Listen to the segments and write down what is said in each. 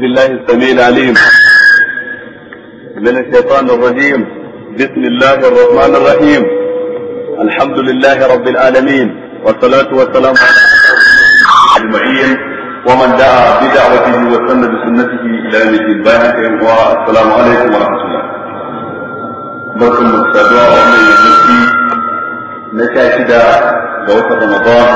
بالله السميع العليم من الشيطان الرجيم. بسم الله الرحمن الرحيم. الحمد لله رب العالمين، والصلاة والسلام على أجمعين ومن دعا بدعوته وسن بسنته إلى يوم الدين. والسلام عليكم ورحمة الله. بركم السادة ومن يمسي نشاهد دوت رمضان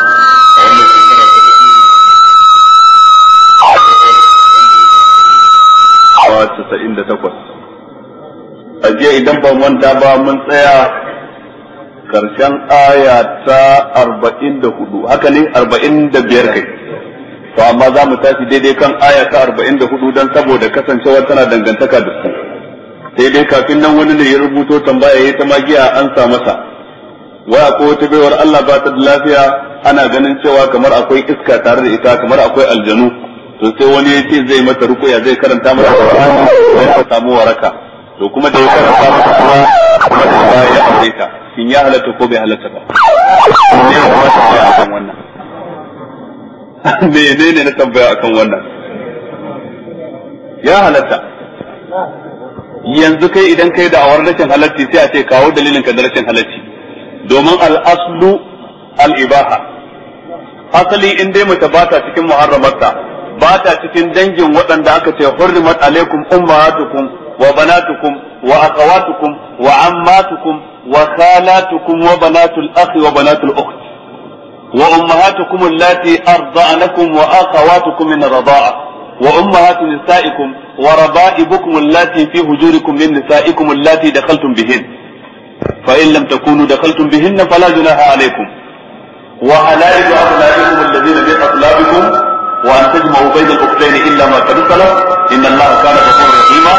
a jiya idan ban manta ba mun tsaya karshen aya ta 44, haka ne 45 kai, to amma za mu tashi daidai kan aya ta 44 don saboda kasancewar tana dangantaka da su. Sai dai kafin nan wani ne ya rubuto tambaya ya ta magiya an sa masa waya ko wata baiwar Allah ba ta da lafiya, ana ganin cewa kamar akwai iska tare da ita, kamar akwai aljanu, to sai wani ya ce zai mata rukuya, zai karanta mata Qur'ani don ta samu waraka. To kuma da ya karanta mata kuma da baya ya aure ta, shin ya halatta ko bai halatta ba? Ne ya kuma tambaya akan wannan. Menene na tambaya akan wannan? Ya halatta. Yanzu kai idan kai da awar rashin halacci sai a ce kawo dalilin ka da rashin halacci. Domin al-aslu al-ibaha. Asali in dai mace ba ta cikin muharramarta, ba ta cikin dangin waɗanda aka ce hurrimat alaikum ummahatukum wa banatukum wa akhawatukum wa ammatukum wa khalatukum wa banatul akhi wa banatul ukht wa ummahatukum allati arda'anakum wa akhawatukum min ar-rida'a wa ummahatu nisaikum wa raba'ibukum allati fi hujurikum min nisaikum allati dakhaltum bihin fa in lam takunu dakhaltum bihinna fala junaha alaykum wa halailu abnaikum alladhina bi aslabikum وأن تجمعوا بين الأختين إلا ما قد سلف إن الله كان غفورا رحيما.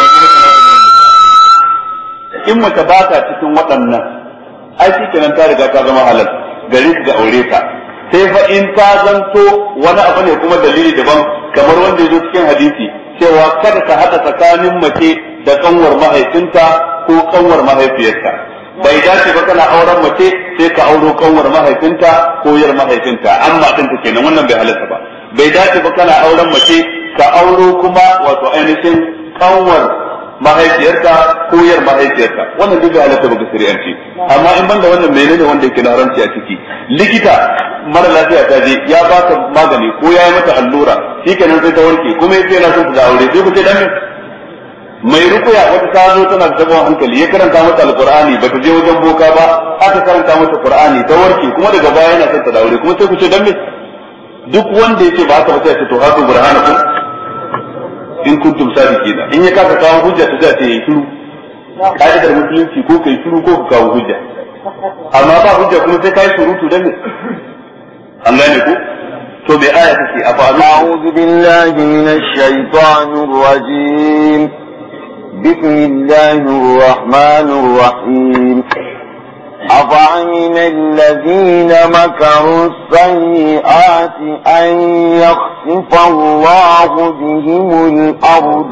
in mace ba ta cikin waɗannan ai shi kenan ta riga ta zama halal gari ga aure ta, sai fa in ta zanto wani abu ne kuma dalili daban, kamar wanda ya zo cikin hadisi cewa kada ka haɗa tsakanin mace da kanwar mahaifinta ko kanwar mahaifiyarta. Bai dace ba kana auren mace sai ka auro kanwar mahaifinta ko yar mahaifinta, amma ɗinta kenan, wannan bai halatta ba. Bai dace ba kana auren mace ka auro kuma wato ainihin kanwar mahaifiyarta ko yar mahaifiyarta, wannan duk bai halatta ba ga shari'anci. Amma in banda wannan menene wanda yake da haramci a ciki? Likita mara lafiya ta je ya baka magani ko ya yi mata allura, shikenan sai ta warke kuma yace yana son ta aure, sai ku ce dan mai rukuya wata ta zo tana da tabon hankali, ya karanta mata alqur'ani, bata je wajen boka ba, aka karanta mata qur'ani ta warke, kuma daga baya yana son ta aure, kuma sai ku ce dan me? Duk wanda yake ba haka ba sai ya ce to hatu burhanakum in kuntum sadiqina. In ya kasa kawo hujja ta ce yi shiru, ka'idar musulunci ko kai shiru ko ka kawo hujja, amma ba hujja kuma sai kai surutu dan ne. Allah ne ko to bai aya take afa a'udhu billahi minash shaitanir rajim. bismillahir rahmanir rahim. أفعمن الذين مكروا السيئات أن يخسف الله بهم الأرض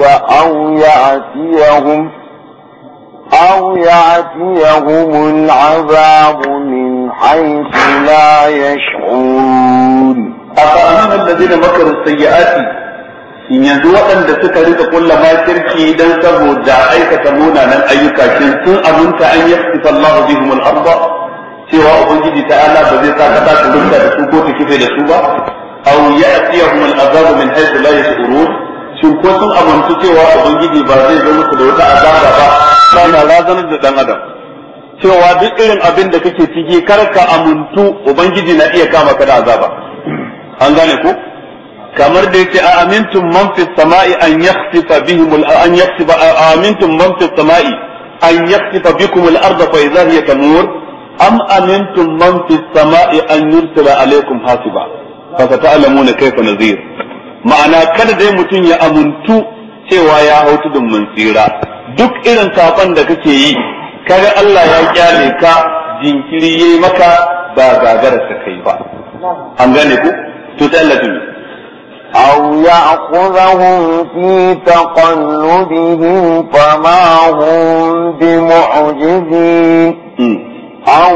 أو يأتيهم العذاب من حيث لا يشعرون. أفعمن الذين مكروا السيئات in yanzu waɗanda suka rika kulla makirci dan saboda aikata munanan ayyuka, shin sun abunta an yasifa Allahu bihim al-ardh, cewa ubangiji ta'ala ba zai sa kasa ta rubuta da su ko ta kife da su ba, aw ya'tiyahum al-azab min haythu la yash'urun, shin ko sun abunta cewa ubangiji ba zai zo musu da wata azaba ba, kana razanar da dan adam cewa duk irin abin da kake ciki kar ka amuntu ubangiji na iya kama ka da azaba. An gane ku? kamar da yake a amintum man fis sama'i an yakhsifa bihim an yakhsifa amintum man fis sama'i an yakhsifa bikum al-ardha fa idha hiya tamur am amintum man fis sama'i an yursila alaykum hasiba fa sata'lamuna kayfa nadhir. Ma'ana kada dai mutum ya amuntu cewa ya hautu dun mun tsira, duk irin saban da kake yi kaga Allah ya kyale ka, jinkiri yayi maka, ba gagarar ka kai ba. An gane ku to sai Allah ya أو يأخذهم في تقلبهم فما هم بمعجزين أو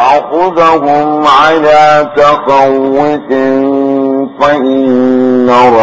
يأخذهم على تخوف فإن ربك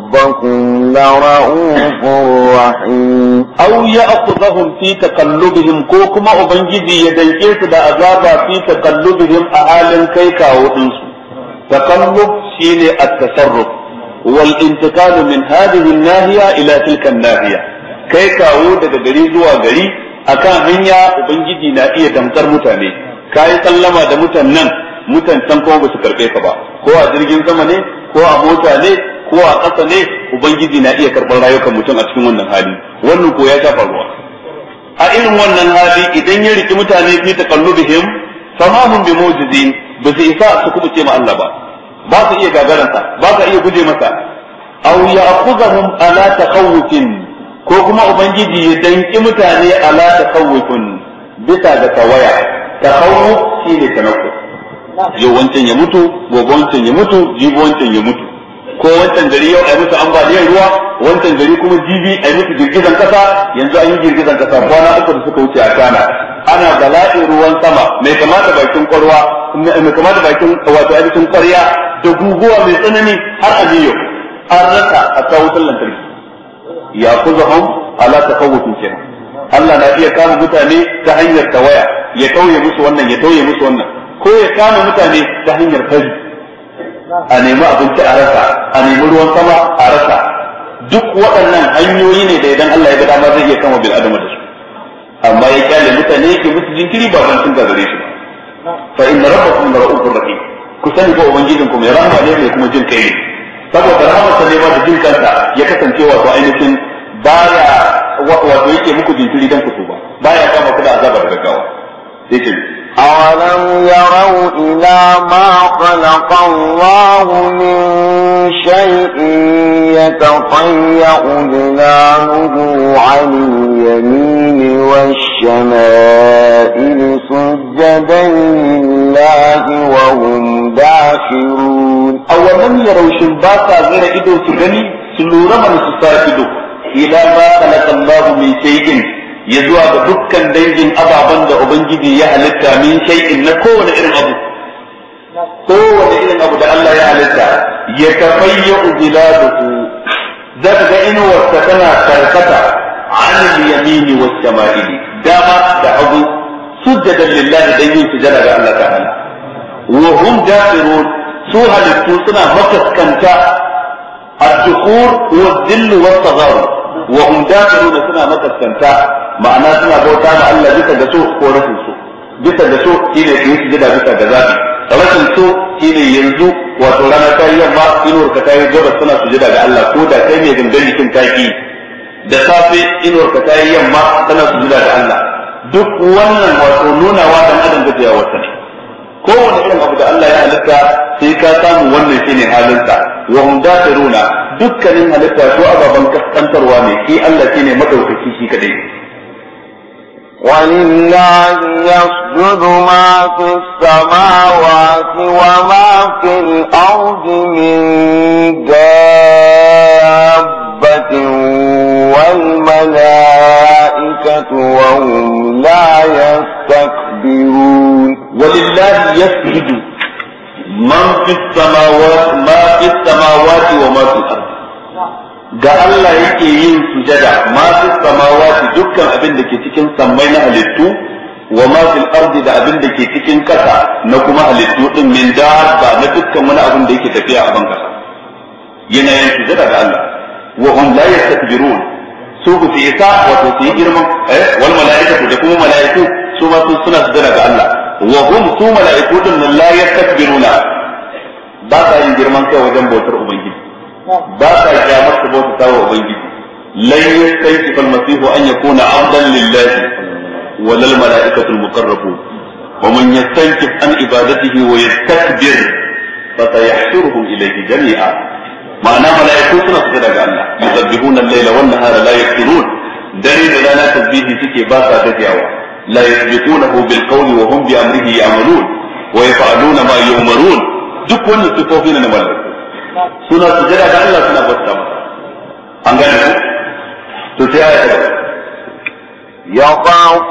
ربكم لرؤوف رحيم أو يأخذهم في تقلبهم كوكما أبنجي يدنكيس دا أذابا في تقلبهم أعالٍ كيكا ودنسو تقلب شيني التصرف والانتقال من هذه الناحية إلى تلك الناحية كيكا ودد غريزوا غري أكا هنيا أبنجي نائية دمتر متاني كاي سلما دا متنن متنن كو بسكربيك با كو أدرجين زمني كو أموتا لي ko a ƙasa ne ubangiji na iya karɓar rayukan mutum a cikin wannan hali wannan ko ya ta faruwa a irin wannan hali idan ya riki mutane fi taqallubihim fama hum bi mujizin ba su isa su kuma ce ma Allah ba su iya gagaransa ba su iya guje masa aw ya'khudhum ala takhawufin ko kuma ubangiji ya danki mutane ala takhawufin bisa ga tawaya takhawuf shine tanakku yau wancan ya mutu gobe wancan ya mutu jibi wancan ya mutu ko wancan gari yau a yi musu ambaliyar ruwa wancan gari kuma jibi a yi musu girgizan kasa yanzu an yi girgizan kasa kwana uku da suka wuce a kana ana bala'in ruwan sama mai kamata bakin kwarwa mai kamata bakin wato ainihin kwarya da guguwa mai tsanani har a biyo an rasa a kawo wutar lantarki ya kuzahum ala takawufin kenan Allah na iya kama mutane ta hanyar tawaya ya tauye musu wannan ya tauye musu wannan ko ya kama mutane ta hanyar fari a nemi abinci a rasa a nemi ruwan sama a rasa duk waɗannan hanyoyi ne da idan Allah ya ga dama zai iya kama bil adama da su amma ya kyale mutane yake musu jinkiri ba ban sun gagare shi ba fa inna rabbakum la ra'ufur rahim ku sani ko ubangijin ku mai rahama ne mai kuma jin kai ne saboda rahama sa ne ma da jin kansa ya kasance wato ainihin baya wato yake muku jinkiri dan ku tuba baya kama ku da azaba da gaggawa yake أولم يروا إلى ما خلق الله من شيء يتطيأ ظلاله عن اليمين والشمائل سجدا لله وهم داخرون أولم يروا شباكا غير إدو سجني سلورا من سساكدو إلى ما خلق الله من شيء ya zuwa ga dukkan dangin ababen da Ubangiji ya halitta min shay'in na kowane irin abu da Allah ya halitta ya tafayyu biladuhu zaka ga inuwarsa tana karkata an yamini was shama'ili dama da hagu sujjadan lillahi dan yin sujada ga Allah ta'ala wa hum dafirun su halittu suna makaskanta ad-dukhur wa dhill wa saghar wa hum dafirun suna makaskanta ma'ana suna bauta ma Allah bisa da so ko rashin so bisa da so shine su yi sujada bisa ga zabi rashin so shine yanzu wato rana ta yi yamma inuwar ka ta yi gabas suna sujada ga Allah ko da kai mai gangan jikin taki da safe inuwar ka ta yi yamma tana sujada ga Allah duk wannan wato nuna wa dan adam da ya wata ne kowane irin abu da Allah ya halitta sai ka samu wannan shine halinsa wa hum dafiruna dukkanin halitta ko ababan kaskantarwa ne shi Allah shine madaukaki shi kadai ولله يسجد ما في السماوات وما في الأرض من دابة والملائكة وهم لا يستكبرون ولله يسجد من في السماوات وما في الأرض ga Allah yake yin sujada ma fi samawati dukkan abin da ke cikin sammai na halittu wa ma fil ardi da abin da ke cikin kasa na kuma halittu din min dabba na dukkan wani abin da yake tafiya a ban kasa yana yin sujada ga Allah wa hum la yastakbirun su ku fi isa wato su yi girman wal malaikatu da kuma malaiku su ma suna sujada ga Allah wa hum su malaiku din la yastakbiruna ba sa yin girman kai wajen bautar ubangiji ba sa kyamar su bauta wa ubangiji lan yastanki fal masihu an yakuna abdan lillahi wa lil malaikatu al muqarrabun wa man yastankif an ibadatihi wa yastakbir fa sayahshuruhum ilayhi jami'a ma'ana malaiku suna sujada ga Allah yusabbihuna al-layla wan nahara la yafturun dare da rana tasbihi suke ba sa gajiyawa la yasbiqunahu bil qawli wa hum bi amrihi ya'malun wa yaf'aluna ma yu'marun duk wannan sifofi ne na malaiku suna sujada da Allah suna bauta masa an gane ku to sai aya ta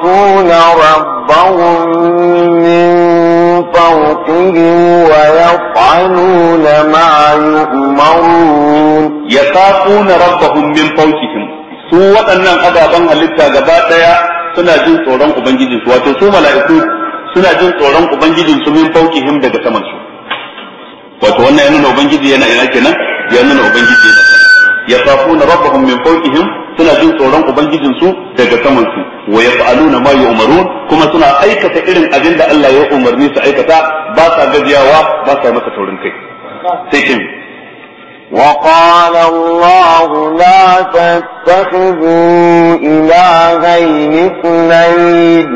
يخافون ربهم من فوقهم ويخافون يفعلون ما يؤمرون يخافون ربهم من فوقهم su waɗannan ababen halitta gaba ɗaya suna jin tsoron ubangijinsu wato su mala'iku suna jin tsoron ubangijinsu min fawqihim daga saman su wato wannan ya nuna ubangiji yana ina kenan ya nuna ubangiji yana yakhafuna rabbahum min fawqihim suna jin tsoron ubangijinsu daga saman su wa yaf'aluna ma yu'marun kuma suna aikata irin abin da Allah ya umarni su aikata ba sa gajiyawa ba sa masa taurin kai sai kin وقال الله لا تتخذوا إلهين اثنين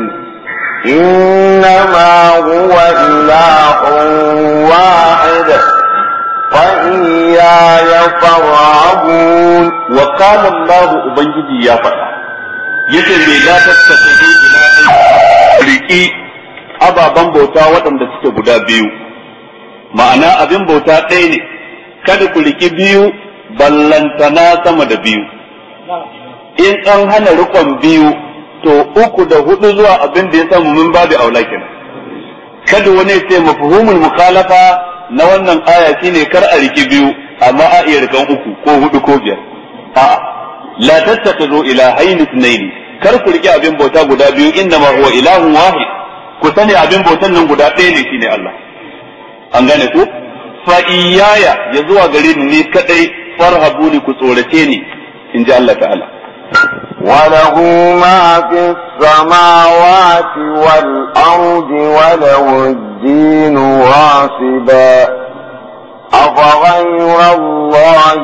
إنما هو إله واحد فإياي فارهبون وقال الله أبنجي يا فتى يتبي لا تتخذوا إلهين رئي أبا بمبوتا وطن دسك بدا بيو معنى أبن بوتا تيني kada ku riki biyu ballantana sama da biyu in an hana rikon biyu to uku da hudu zuwa abin da ya samu min babu aula kenan kada wani sai mafhumul mukhalafa na wannan aya shine kar a riki biyu amma a iya rikan uku ko hudu ko biyar a'a la tattakhidhu ilahayn ithnayn kar ku riki abin bauta guda biyu inna ma huwa ilahun wahid ku sani abin bautan nan guda ɗaya ne shine Allah an gane ku fa iyaya ya zuwa gare ni kadai farhabuni ku tsorace ni inji Allah ta'ala وله ما في السماوات والأرض وله الدين واصبا أفغير الله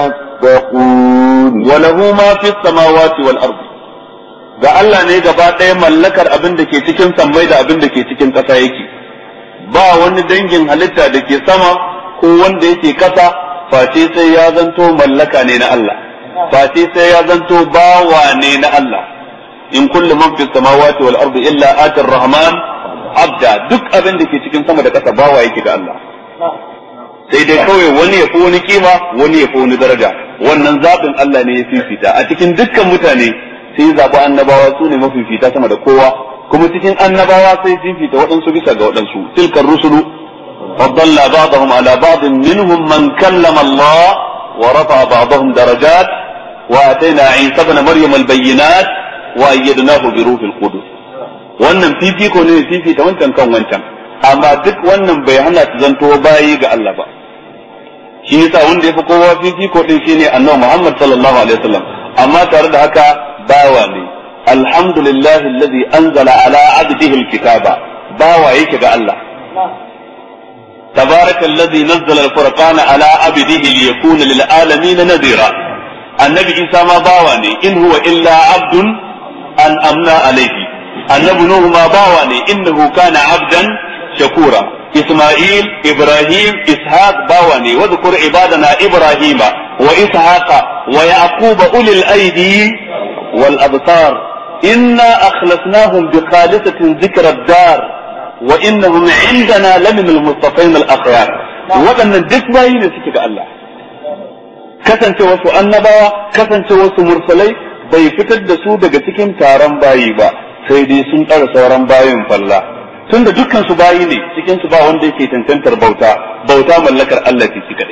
تتقون وله ما في السماوات والأرض ga Allah ne gaba ɗaya mallakar abin da ke cikin sammai da abin da ke cikin ƙasa yake ba wani dangin halitta da ke sama ko wanda yake kasa face sai ya zanto mallaka ne na Allah face sai ya zanto bawa ne na Allah in kullu man fis samawati wal ardi illa atir rahman abda duk abin da ke cikin sama da kasa bawa yake ga Allah sai dai kawai wani ya fi wani kima wani ya fi wani daraja wannan zabin Allah ne ya fifita a cikin dukkan mutane sai zabi annabawa su ne mafifita sama da kowa kuma cikin annabawa sai fifita waɗansu bisa ga waɗansu tilkar rusulu faddalla ba'dahum ala ba'd minhum man kallama Allah wa rafa'a ba'dahum darajat wa atayna Isa ibn Maryam al-bayyinat wa ayyadnahu bi ruhil qudus wannan fifiko ne fifita wancan kan wancan amma duk wannan bai hana su zanto bayi ga Allah ba shi yasa wanda yafi kowa fifiko din shine Annabi Muhammad sallallahu alaihi wasallam amma tare da haka bawa ne alhamdulillahi alladhi anzala ala abdihi alkitaba bawa yake ga Allah tabarakallazi nazzala alfurqana ala abdihi liyakuna lil alamin nadira annabi Isa ma bawa ne in huwa illa abdun an amna alayhi annabi Nuhu ma bawa ne innahu kana abdan shakura Isma'il Ibrahim Ishaq bawa ne wa dhkur ibadana Ibrahima wa Ishaqa wa Yaquba ulil aidi wal absar inna akhlasnahum bi khalisatin dhikra ad-dar wa innahum 'indana lamin al-mustafain al-akhyar wadannan duk bayi ne suke ga Allah kasance wasu annabawa kasance wasu mursalai bai fitar da su daga cikin taron bayi ba sai dai sun tsara sauran bayin falla tunda dukkan su bayi ne cikin su ba wanda yake tantantar bauta mallakar Allah ce kadai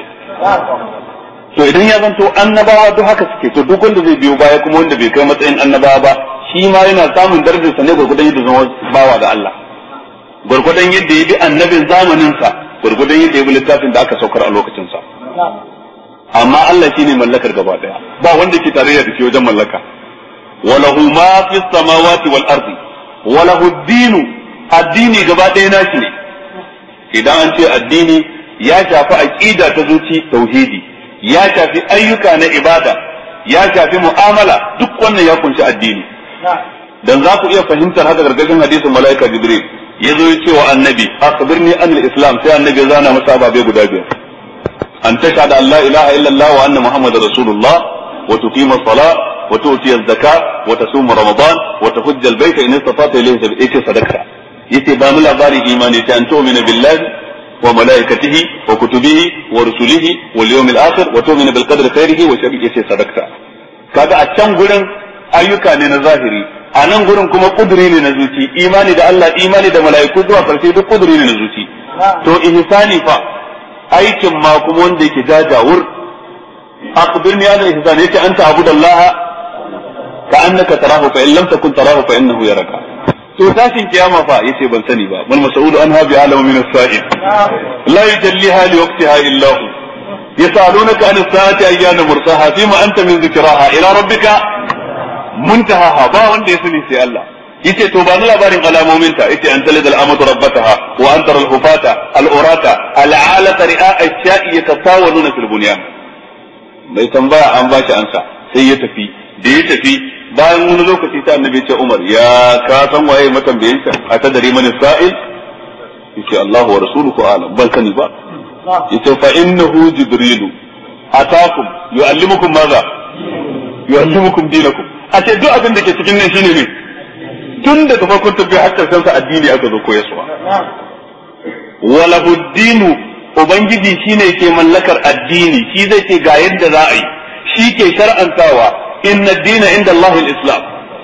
to idan ya zanto annabawa duk haka suke to duk wanda zai biyo baya kuma wanda bai kai matsayin annabawa ba shi ma yana samun darajar sa ne gurgudan yadda zama bawa ga Allah gurgudan yadda ya bi annabin zamanin sa gurgudan yadda ya bi littafin da aka saukar a lokacin sa amma Allah shine mallakar gaba daya ba wanda ke tarayya da shi wajen mallaka walahu ma fis samawati wal ardi walahu ad-dinu addini gaba daya nashi ne idan an ce addini ya shafi aqida ta zuci tauhidi ya shafi ayyuka na ibada ya shafi mu'amala duk wannan ya kunshi addini dan za ku iya fahimtar haka gargajin hadisin malaika jibril yazo ya ce wa annabi akhbirni anil islam sai annabi ya zana masa ababe guda biyar an tashhadu an la ilaha illa allah wa anna muhammadar rasulullah wa tuqima as-salat wa tu'ti az-zakat wa tasum ramadan wa tahujja al-bayta in istata ilayhi sabila sadaqta yace ba mu labarin imani ta an tu'mina billahi wa malaikatihi wa kutubihi wa rusulihi wal yawmil akhir wa tu'minu bil qadri khairihi wa sharrihi sai sadaqta kaga a can gurin ayyuka ne na zahiri a nan gurin kuma kuduri ne na zuci imani da Allah imani da malaiku zuwa karshe duk kuduri ne na zuci to ihsani fa aikin ma kuma wanda yake jajawur. akhbirni an al-ihsan yace anta abudallaha ka annaka tarahu fa in lam takun tarahu fa innahu yaraka. to tashin kiyama fa yace ban sani ba bal mas'ulu anha bi alamu min as-sa'il la yujalliha li waqtiha illa hu yasalunaka an as-sa'ati ayyana mursaha fima anta min dhikraha ila rabbika muntahaha ba wanda ya sani sai Allah. yace to ba ni labarin alamomin ta yace an talid al-amatu rabbataha wa antara al-hufata al-urata al-alata ri'a ash-sha'i yatatawaluna fil bunyan. mai tambaya an bashi ansa sai ya tafi da ya tafi bayan wani lokaci ta annabi ce Umar ya ka san waye matambayin sa a tadari man sa'il yace Allahu wa rasuluhu a'lam ban sani ba yace fa innahu jibrilu atakum yu'allimukum madha yu'allimukum dinakum ace duk abin da ke cikin nan shine ne tun daga farkon tafiya har karshen sa addini aka zo koyarwa wala huddinu ubangiji shine ke mallakar addini shi zai ce ga yadda za a yi shi ke shar'antawa inna ad-dina inda Allah al-islam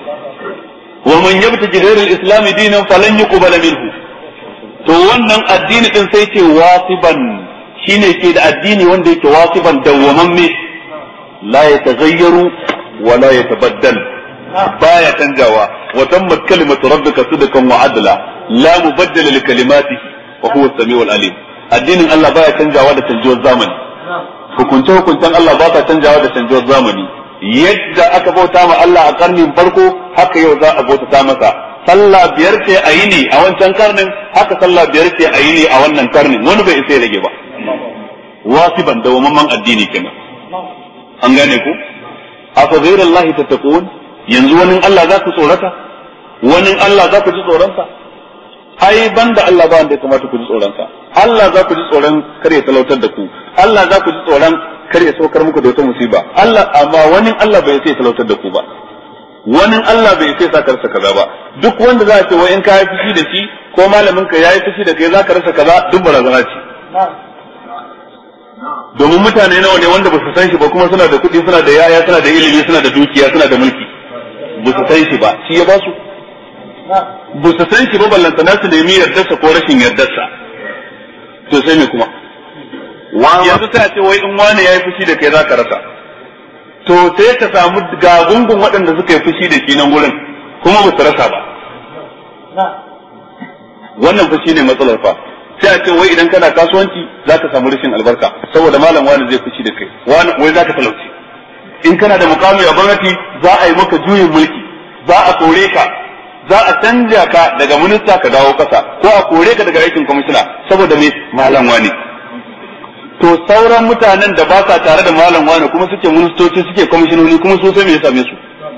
wa man yabtaji ghayra al-islam dinan falan yuqbala minhu. to wannan addini din sai ce wasiban shine ke da addini wanda yake wasiban dawwamamme la yataghayyaru wa la yatabaddal baya canjawa wa tammat kalimatu rabbika sidqan wa adla la mubaddala li kalimatihi wa huwa as-sami'ul alim. addinin Allah baya canjawa da canjuwar zamani hukunce-hukuncen Allah ba ta canjawa da canjuwar zamani. yadda aka bauta ma Allah a karnin farko haka yau za a bauta masa. sallah biyar ce a yi ne a wancan karnin haka sallah biyar ce a yi ne a wannan karnin wani bai isa ya rage ba. wasiban da wamman addini kenan an gane ku. afa ghayrallahi tattaqun yanzu wani Allah za ku tsorata wani Allah za ku ji tsoronsa. ai banda Allah ba wanda ya kamata ku ji tsoronsa. Allah za ku ji tsoron kar ya talautar da ku. Allah za ku ji tsoron kar ya saukar muku da wata musiba. Allah amma wani Allah bai sai talautar da ku ba. wani Allah bai sai saka rasa kaza ba. duk wanda za a ce wai in ka yi fushi da shi ko malamin ka yayi fushi da kai za ka rasa kaza duk barazana ce. domin mutane nawa ne wanda ba su san shi ba kuma suna da kuɗi suna da yaya suna da ilimi suna da dukiya suna da mulki ba su san shi ba shi ya ba su ba su san shi ba ballantana su nemi yardarsa ko rashin yardarsa. to sai me kuma yanzu sai a ce wai in wani yayi fushi da kai za ka rasa. to sai ka samu ga gungun waɗanda suka yi fushi da shi nan gurin kuma ba su rasa ba. wannan fushi ne matsalar fa. sai a ce wai idan kana kasuwanci za ka samu rashin albarka saboda malam wani zai fushi da kai wai za ka talauci. in kana da mukami a gwamnati za a yi maka juyin mulki za a kore ka za a canja ka daga minista ka dawo kasa ko a kore ka daga aikin kwamishina saboda me malam wani. to sauran mutanen da ba sa tare da malam wani kuma suke ministoci suke kwamishinoni kuma su sai me ya same su.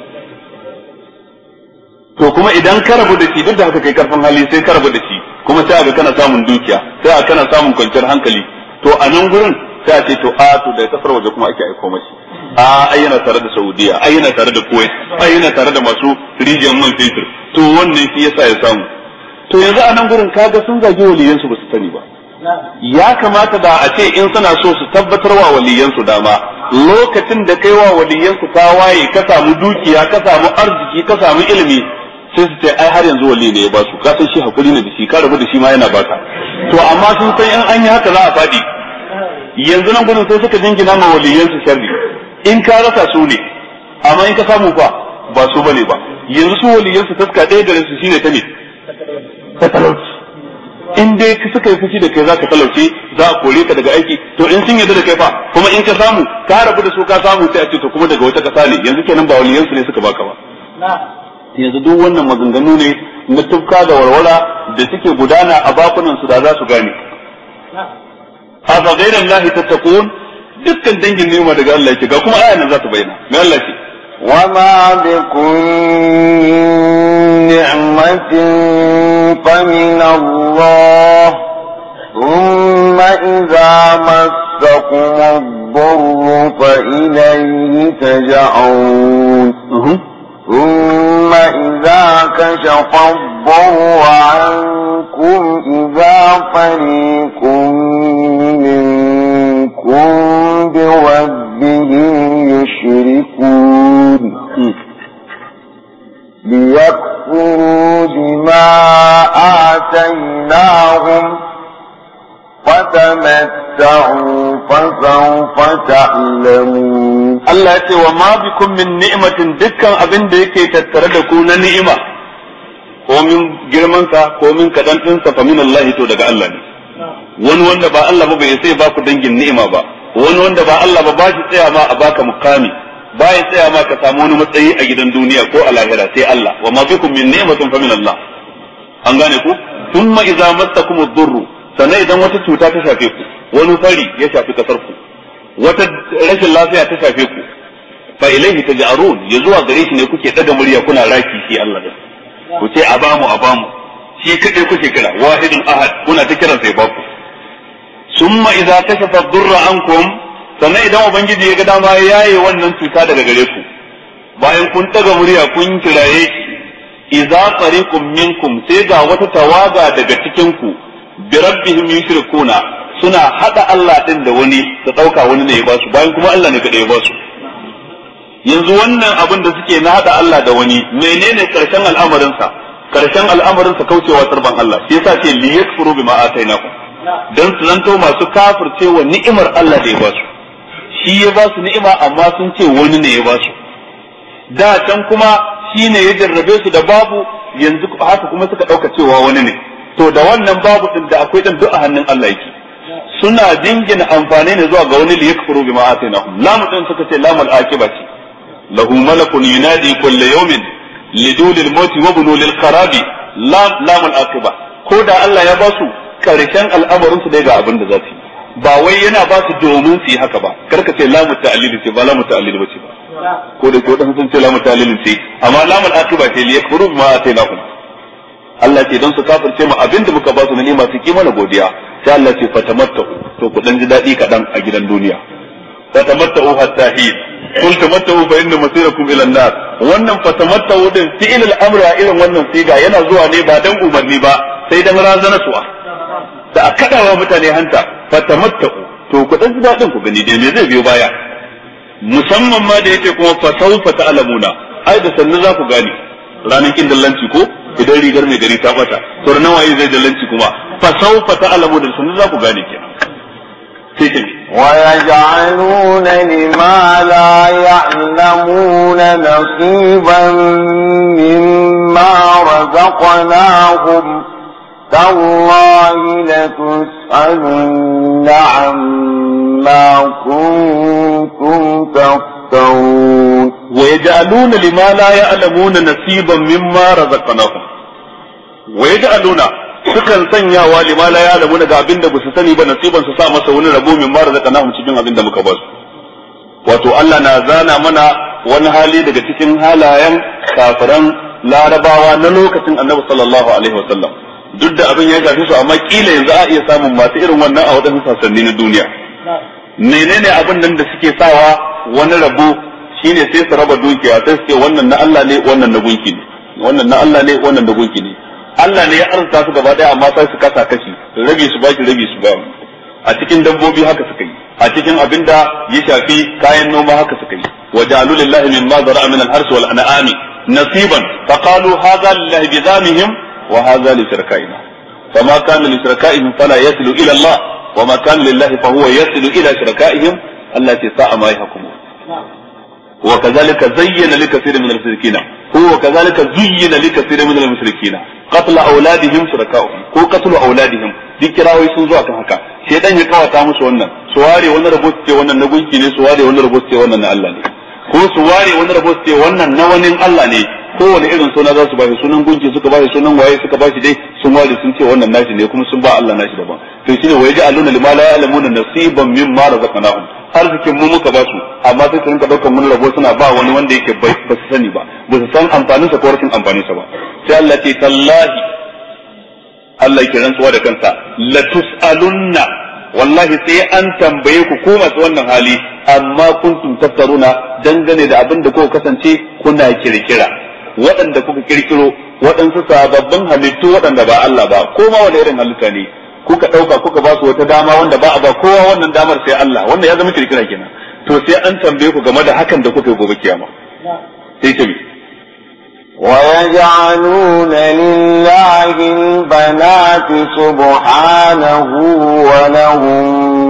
to kuma idan ka rabu da shi duk da haka kai karfin hali sai ka rabu da shi kuma sai aga kana samun dukiya sai aga kana samun kwanciyar hankali. to a nan gurin sai a ce to da kasar waje kuma ake aiko mashi ai yana tare da Saudiya ai yana tare da Kuwait ai yana tare da masu rijiyar man fetur to wannan shi yasa ya samu. to yanzu a nan gurin kaga sun zagi waliyansu ba su sani ba. ya kamata da a ce in suna so su tabbatar wa waliyansu dama lokacin da kai wa waliyansu ta waye ka samu dukiya ka samu arziki ka samu ilimi sai su ce ai har yanzu wali ne ya ba su ka san shi hakuri ne da shi ka rabu da shi ma yana baka. to amma sun san in an yi haka za a faɗi. yanzu nan gurin sai suka jingina ma waliyansu sharri in ka rasa su ne amma in ka samu fa ba su bane ba. yanzu su waliyansu taska ɗaya da su shine ta me ta talauci. in dai suka yi fushi da kai zaka talauce za a kore ka daga aiki to in sun yarda da kai fa kuma in ka samu ka rabu da su ka samu sai a ce to kuma daga wata kasa ne yanzu kenan ba waliyansu ne suka baka ba. yanzu duk wannan maganganu ne na tufka da warwara da suke gudana a bakunan su da za su gane. afa ghayra allahi tattaqun dukkan dangin nema daga Allah yake ga kuma ayan nan za ta bayyana me Allah ce وما بكم من نعمة فمن الله ثم إذا مسكم الضر فإليه تجأرون ثم إذا كشف الضر عنكم إذا فريق منكم بربهم يشركون ليكفروا بما آتيناهم فتمتعوا تمتعوا فسوف تعلمون. الله يقول وما بكم من نعمة دكا أبن ديكي تتردكون نعمة ومن جرمانك ومن كدنتنك فمن الله تودك الله wani wanda ba Allah ba bai sai ba ku dangin ni'ima ba, wani wanda ba Allah ba ba shi tsaya ma a baka mukami, ba ya tsaya ma ka samu wani matsayi a gidan duniya ko a lahira sai Allah. Wa ma bikum min ni'matin fa min Allah. An gane ku? Thumma idza massakum ad-durru, sannan idan wata cuta ta shafe ku, wani fari ya shafi kasar ku, wata rashin lafiya ta shafe ku, fa ilayhi taj'arun, ya zuwa gare shi ne kuke daga murya kuna raki shi Allah da. Ku ce abamu shi kade kuke kira wahidun ahad, kuna ta kiran sai ba ku. Summa idza kashafa ad-durra ankum, sannan idan ubangiji ya ga dama yayi wannan cuta daga gare ku, bayan kun daga murya kun kiraye shi, idza tariqum minkum, sai ga wata tawaga daga cikin ku bi rabbihim yushrikuna, suna hada Allah din da wani, su dauka wani ne ya ba su bayan kuma Allah ne kada ya ba su. Yanzu wannan abin da suke na hada Allah da wani, menene karshen al'amarin sa? Karshen al'amarin sa kaucewa sarban Allah. Shi yasa ce li yakfuru bima atainakum, dan su zanto masu kafircewa ni'imar Allah da ya ba su. Shi ya ba su ni'ima amma sun ce wani ne ya ba su. Da can kuma shi ne ya jarrabe su da babu, yanzu haka kuma suka dauka cewa wani ne. To da wannan babu din da akwai dan duk a hannun Allah yake. Suna dingina amfani ne zuwa ga wani li yakfuru bima atainahum. Lamu din suka ce lamul akiba ce. Lahu malakun yunadi kullu yawmin lidulil mauti wa bunulil qarabi, lamul akiba. Ko da Allah ya ba su karshen al'amarin su dai ga abin da za su yi. Ba wai yana ba su domin su yi haka ba, karka ce lamu ta'lili ce ba lamu ta'lili ba ce ba, ko da ko dan sun ce lamu ta'lili ce, amma lamul akiba ce li yakfuru bima atainahum. Allah ce don su kafirce mu abinda muka ba su na nima su ki mana godiya, sai Allah ce fatamattau, to ku dan ji dadi kadan a gidan duniya. Fatamattau hatta hin, kul tamattau fa inna masirakum ila an-nar. Wannan fatamattau din fi'il al-amr a irin wannan siga yana zuwa ne ba dan umarni ba, sai dan razana suwa. Da a kadawa mutane hanta, fatamattau, to ku dan ji dadin ku gani dai me zai biyo baya. Musamman ma da yake kuma fa sawfa ta'lamuna, ai da sannan za ku gane ranar kin dallanci ko idan rigar mai gari ta bata, to nan waye zai dallanci kuma fa sawfa ta'lamu, da sannan za ku gane kenan. sai ce ويجعلون لما لا يعلمون نصيبا مما رزقناهم تالله لتسألن عما كنتم تفترون ويجعلون لما لا يعلمون نصيبا مما رزقناهم ويجعلون sukan sanyawa lima la ya'lamu daga abinda ba su sani ba nasiban su sa masa wani rabo min mara zaka nahu cikin abinda muka ba su. Wato Allah na zana mana wani hali daga cikin halayen kafiran Larabawa na lokacin Annabi sallallahu alaihi wasallam, duk da abin ya shafi su amma kila yanzu a iya samun masu irin wannan a wadannan sassanni na duniya. Menene abin nan da suke sawa wani rabo shine sai su raba dukiya, sai su ce wannan na Allah ne, wannan na gunki ne, wannan na Allah ne, wannan na gunki ne. Allah ne ya arzuta su gaba daya amma sai su kasa kashi, rabi su baki rabi su ba. A cikin dabbobi haka suka yi, a cikin abinda ya shafi kayan noma haka suka yi. Wajalu lillahi mimma zara'a min al-harsi wal an'ami nasiban faqalu hadha lillahi bi zamihim wa hadha li shirkaina fama kana li shirkaihim fala yasilu ila Allah wa ma kana lillahi fa huwa yasilu ila shirkaihim allati sa'a ma yahkumun. وكذلك زين لكثير من المشركين وكذلك زين لكثير من المشركين قتل اولادهم شركاؤهم ko قتل اولادهم duk kirawoyi sun zo akan haka. Shedan ya kawata musu wannan, su ware wani rabo su ce wannan na gunki ne, su ware wani rabo su ce wannan na Allah ne, ko su ware wani rabo su ce wannan na wani Allah ne. Kowane irin suna za su bashi, sunan gunki suka bashi, sunan waye suka bashi, dai sun ware sun ce wannan nashi ne kuma sun ba Allah nashi daban. To shine waje aluna lima la ya'lamuna nasiban mimma razaqnahum, arzikin mu muka ba su amma sai su rinka daukar mun rabo suna ba wani wanda yake ba su sani ba, ba su san amfanin sa ko rashin amfanin sa ba. Sai Allah ce tallahi, Allah yake rantsuwa da kansa, la tus'alunna, wallahi sai an tambaye ku ko masu wannan hali amma kuntum taftaruna, dangane da abin da kuka kasance kuna kirkira, waɗanda kuka kirkiro waɗansu sababbin halittu waɗanda ba Allah ba, ko ma wani irin halitta ne kuka ɗauka kuka ba su wata dama wanda ba a ba kowa wannan damar sai Allah, wanda ya zama kirkira kenan. To sai an tambaye ku game da hakan da kuka yi gobe kiyama. Sai ta bi ويجعلون لله البنات سبحانه ولهم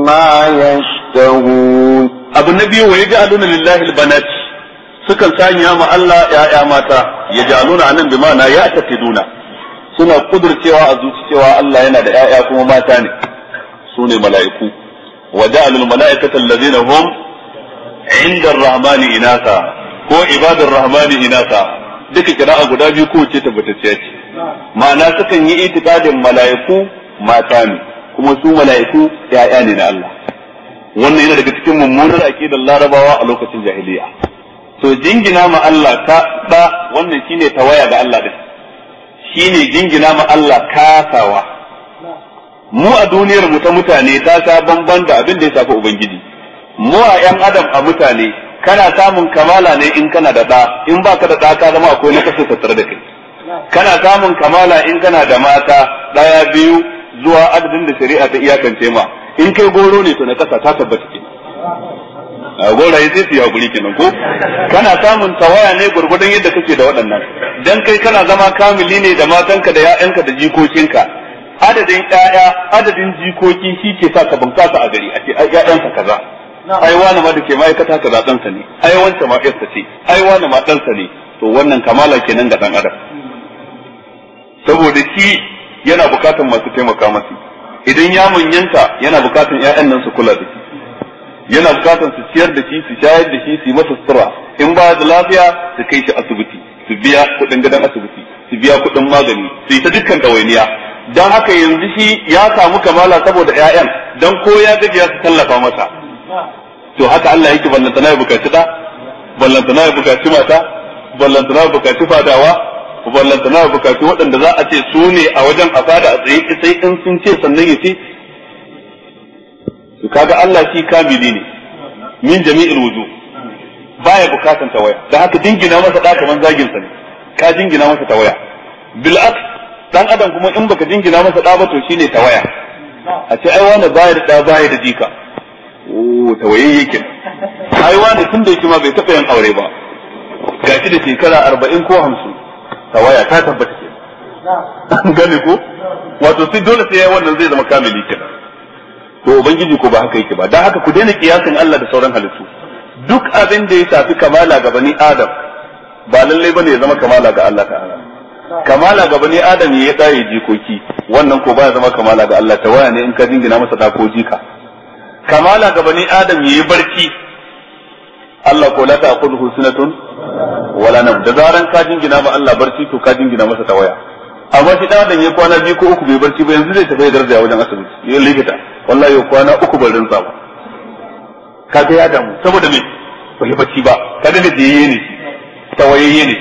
ما يشتهون. abu na biyu wa yaj'aluna lillahi albanat sukan sanya ma Allah ya'ya mata yaj'aluna anan bi ma'ana ya'taqiduna suna kudurcewa a zuci cewa Allah yana da ya'ya kuma mata ne sune mala'iku wa ja'alul mala'ikata allazina hum 'inda ar-rahmani inatha ko ibadur rahmani inatha duka kira'a guda biyu ko ce tabbatacciya ce ma'ana sukan yi itikadin mala'iku mata ne kuma su mala'iku ya'ya ne na Allah wannan yana daga cikin mummunar aqidar Larabawa a lokacin jahiliya to jingina ma Allah ta da wannan shine tawaya ga Allah din shine jingina ma Allah kasawa mu a duniyar mu ta mutane ta ta bamban da abin da ya shafi ubangiji mu a yan adam a mutane kana samun kamala ne in kana da da in baka da da ka zama akwai na kaso tattare da kai kana samun kamala in kana da mata daya biyu zuwa adadin da shari'a ta iyakance ma in kai goro ne to na kasa ta tabbata kenan goraye sai su yi hakuri kenan ko kana samun tawaya ne gurgurdan yadda kake da waɗannan dan kai kana zama kamili ne da matanka da ƴaƴanka da jikokinka adadin ƴaƴa adadin jikoki shi ke sa ka bunkasa a gari a ce ƴaƴanka kaza ai wani ma da ke ma'aikata kaza ɗansa ne ai wancan ma ƴarsa ce ai wani ma ɗansa ne to wannan kamala kenan ga ɗan adam saboda shi yana bukatan masu taimaka masa idan ya manyanta yana bukatan ƴaƴan nan su kula da shi yana bukatan su ciyar da shi su shayar da shi su yi masa sutura in ba da lafiya su kai shi asibiti su biya kuɗin gidan asibiti su biya kuɗin magani su yi ta dukkan ɗawainiya don haka yanzu shi ya samu kamala saboda ƴaƴan don ko ya gajiya su tallafa masa to haka Allah yake ballantana ya bukaci da ballantana ya bukaci mata ballantana ya bukaci fadawa ballantana ya bukaci waɗanda za a ce su ne a wajen a fada a tsaye sai in sun ce sannan ya ce to kaga Allah shi kamili ne min jami'il wujuh baya bukatan tawaya dan haka dingina masa da kaman zagin sa ne ka dingina masa tawaya bil aks dan adam kuma in baka dingina masa da ba to shine tawaya a ce ai wani baya da baya da jika tawaye yake ai wani tun da yake ma bai taɓa yin aure ba gashi da shekara 40 ko 50 tawaya ta tabbata ke gane ko wato sai dole sai yayi wannan zai zama kamili kenan to ubangiji ko ba haka yake ba dan haka ku daina kiyasin Allah da sauran halittu duk abin da ya shafi kamala ga bani adam ba lalle bane ya zama kamala ga Allah ta'ala kamala ga bani adam ya tsaye jikoki wannan ko ba ya zama kamala ga Allah tawaya ne in ka dingina masa da ko jika kamala ga bani adam yayi barci Allah ko la ta'khudhu sunatun wala nam da zaran ka jingina ma Allah barci to ka jingina masa tawaya amma shi dan ya kwana 2 ko 3 bai barci ba yanzu zai tafi garda wajen asibiti ya likita wallahi ya kwana 3 ban rinsa ba kaga ya damu saboda me bai barci ba kaga da yayi ne tawayayye ne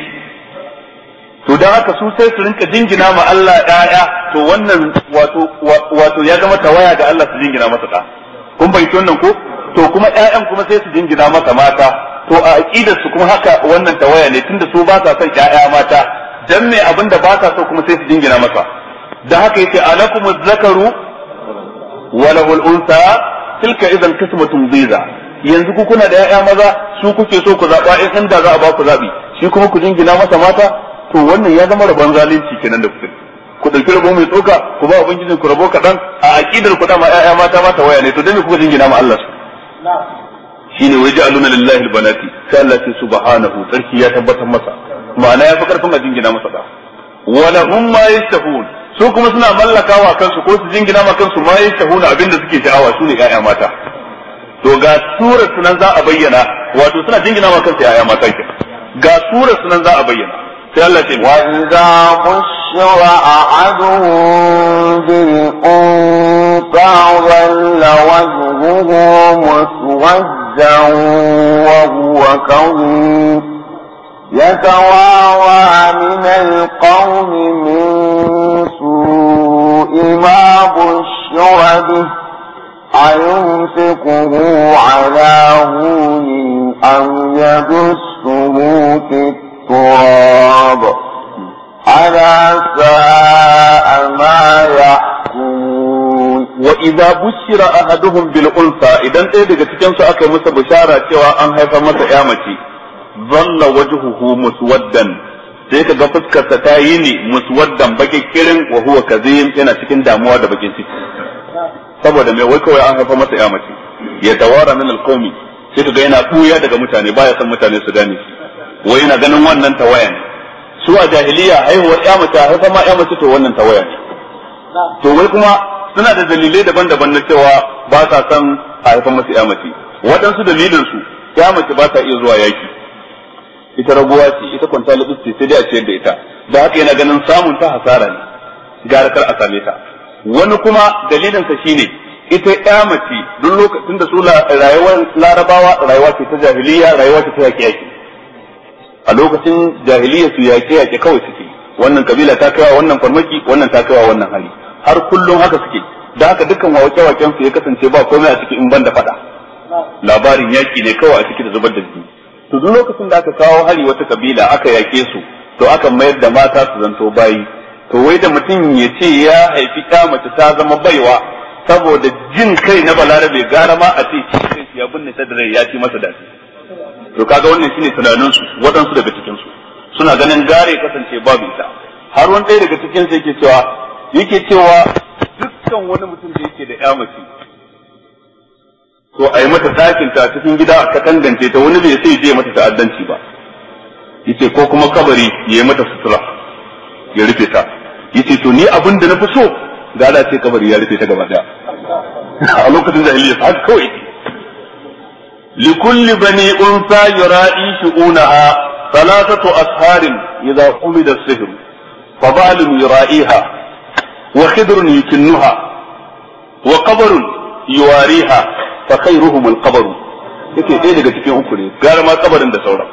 to dan haka su sai su rinka jingina ma Allah ƴaƴa to wannan wato ya zama tawaya ga Allah su jingina masa da kun bai wannan ko to kuma ƴaƴan kuma sai su jingina masa mata to a aqidar su kuma haka wannan tawaya ne tunda su ba sa son ƴaƴa mata dan me abinda ba sa so kuma sai su jingina masa da haka yace alakumuz zakaru wa lahul unsa tilka idan qismatun dhiza yanzu ku kuna da ƴaƴa maza su kuke so ku zaba in inda za a ba ku zabi shi kuma ku jingina masa mata to wannan ya zama rabon zalunci kenan da kuke ku dauki rabo mai tsoka ku ba ubangijin ku rabo kadan a aqidar ku dama ƴaƴa mata mata waya ne to dan me kuka jingina ma Allah shine waja'aluna lillahi albanati sai Allah ce subhanahu sarki ya tabbatar masa ma'ana ya fi karfin a jingina masa da wala hum ma yastahun su kuma suna mallakawa kansu ko su jingina ma kansu ma yastahun abinda suke sha'awa su ne ƴaƴa mata to ga surar sunan za a bayyana wato suna jingina ma kansu ƴaƴa mata ke ga surar sunan za a bayyana sai Allah ce wa idza bushira ahaduhum bil unsa walla wajhuhu muswaddan wa huwa kadhib يتواوى من القوم من سوء ما بشر به أيمسكه على هون أم يدسه في التراب ألا ساء ما يحكمون وإذا بشر أحدهم بالأنثى إذا أنت تكنس أكي مسا بشارة سوى أن هيفا مسا يامتي zalla wajhuhu muswaddan sai ka ga fuskarsa ta yi ne muswaddan baki kirin wa huwa kazim yana cikin damuwa da bakin ciki saboda mai wai kawai an haifa masa ya mace ya tawara min alqawmi sai kaga yana buya daga mutane baya san mutane su gane shi wai yana ganin wannan tawaya ne su a jahiliya haihuwar ya mace haifa ma ya mace to wannan tawaya ne to wai kuma suna da dalilai daban-daban na cewa ba sa san a haifa masa ya mace waɗansu dalilin su ya mace ba ta iya zuwa yaki ita raguwa ce ita kwanta lubus ce sai dai a ciyar da ita da haka yana ganin samun ta hasara ne gara kar a same ta wani kuma dalilin sa shine ita ya mace duk lokacin da su rayuwar larabawa rayuwa ce ta jahiliya rayuwa ce ta yaki a lokacin jahiliya su yaki kawai suke wannan kabila ta kaiwa wannan farmaki wannan ta kaiwa wannan hali har kullum haka suke da haka dukkan wake-waken su ya kasance ba komai a ciki in banda fada labarin yaki ne kawai a ciki da zubar da jini to duk lokacin da aka kawo hari wata kabila aka yake su to aka mayar da mata su zanto bayi to wai da mutum ya ce ya haifi ta mace ta zama baiwa saboda jin kai na balarabe gara ma a ce shi kai ya binne ta da rai ya ci masa dace to kaga wannan shine tunanin su wadansu daga cikin su suna ganin gare kasance babu ita har wani ɗaya daga cikin su yake cewa dukkan wani mutum da yake da ya mace to a yi mata ɗakin ta cikin gida ka tangance ta wani bai sai je mata ta'addanci ba yace ko kuma kabari ya yi mata sutura ya rufe ta yace to ni abin da na fi so da Allah ce kabari ya rufe ta gaba daya a lokacin jahiliya haka kawai likulli bani unsa yura'i shu'unaha thalathatu asharin idza qumida as-sihr fa ba'lun yura'iha wa khidrun yukinnuha wa qabrun yuwariha fa khayruhum al-qabr yake ɗaya daga cikin uku ne gara ma kabarin da sauran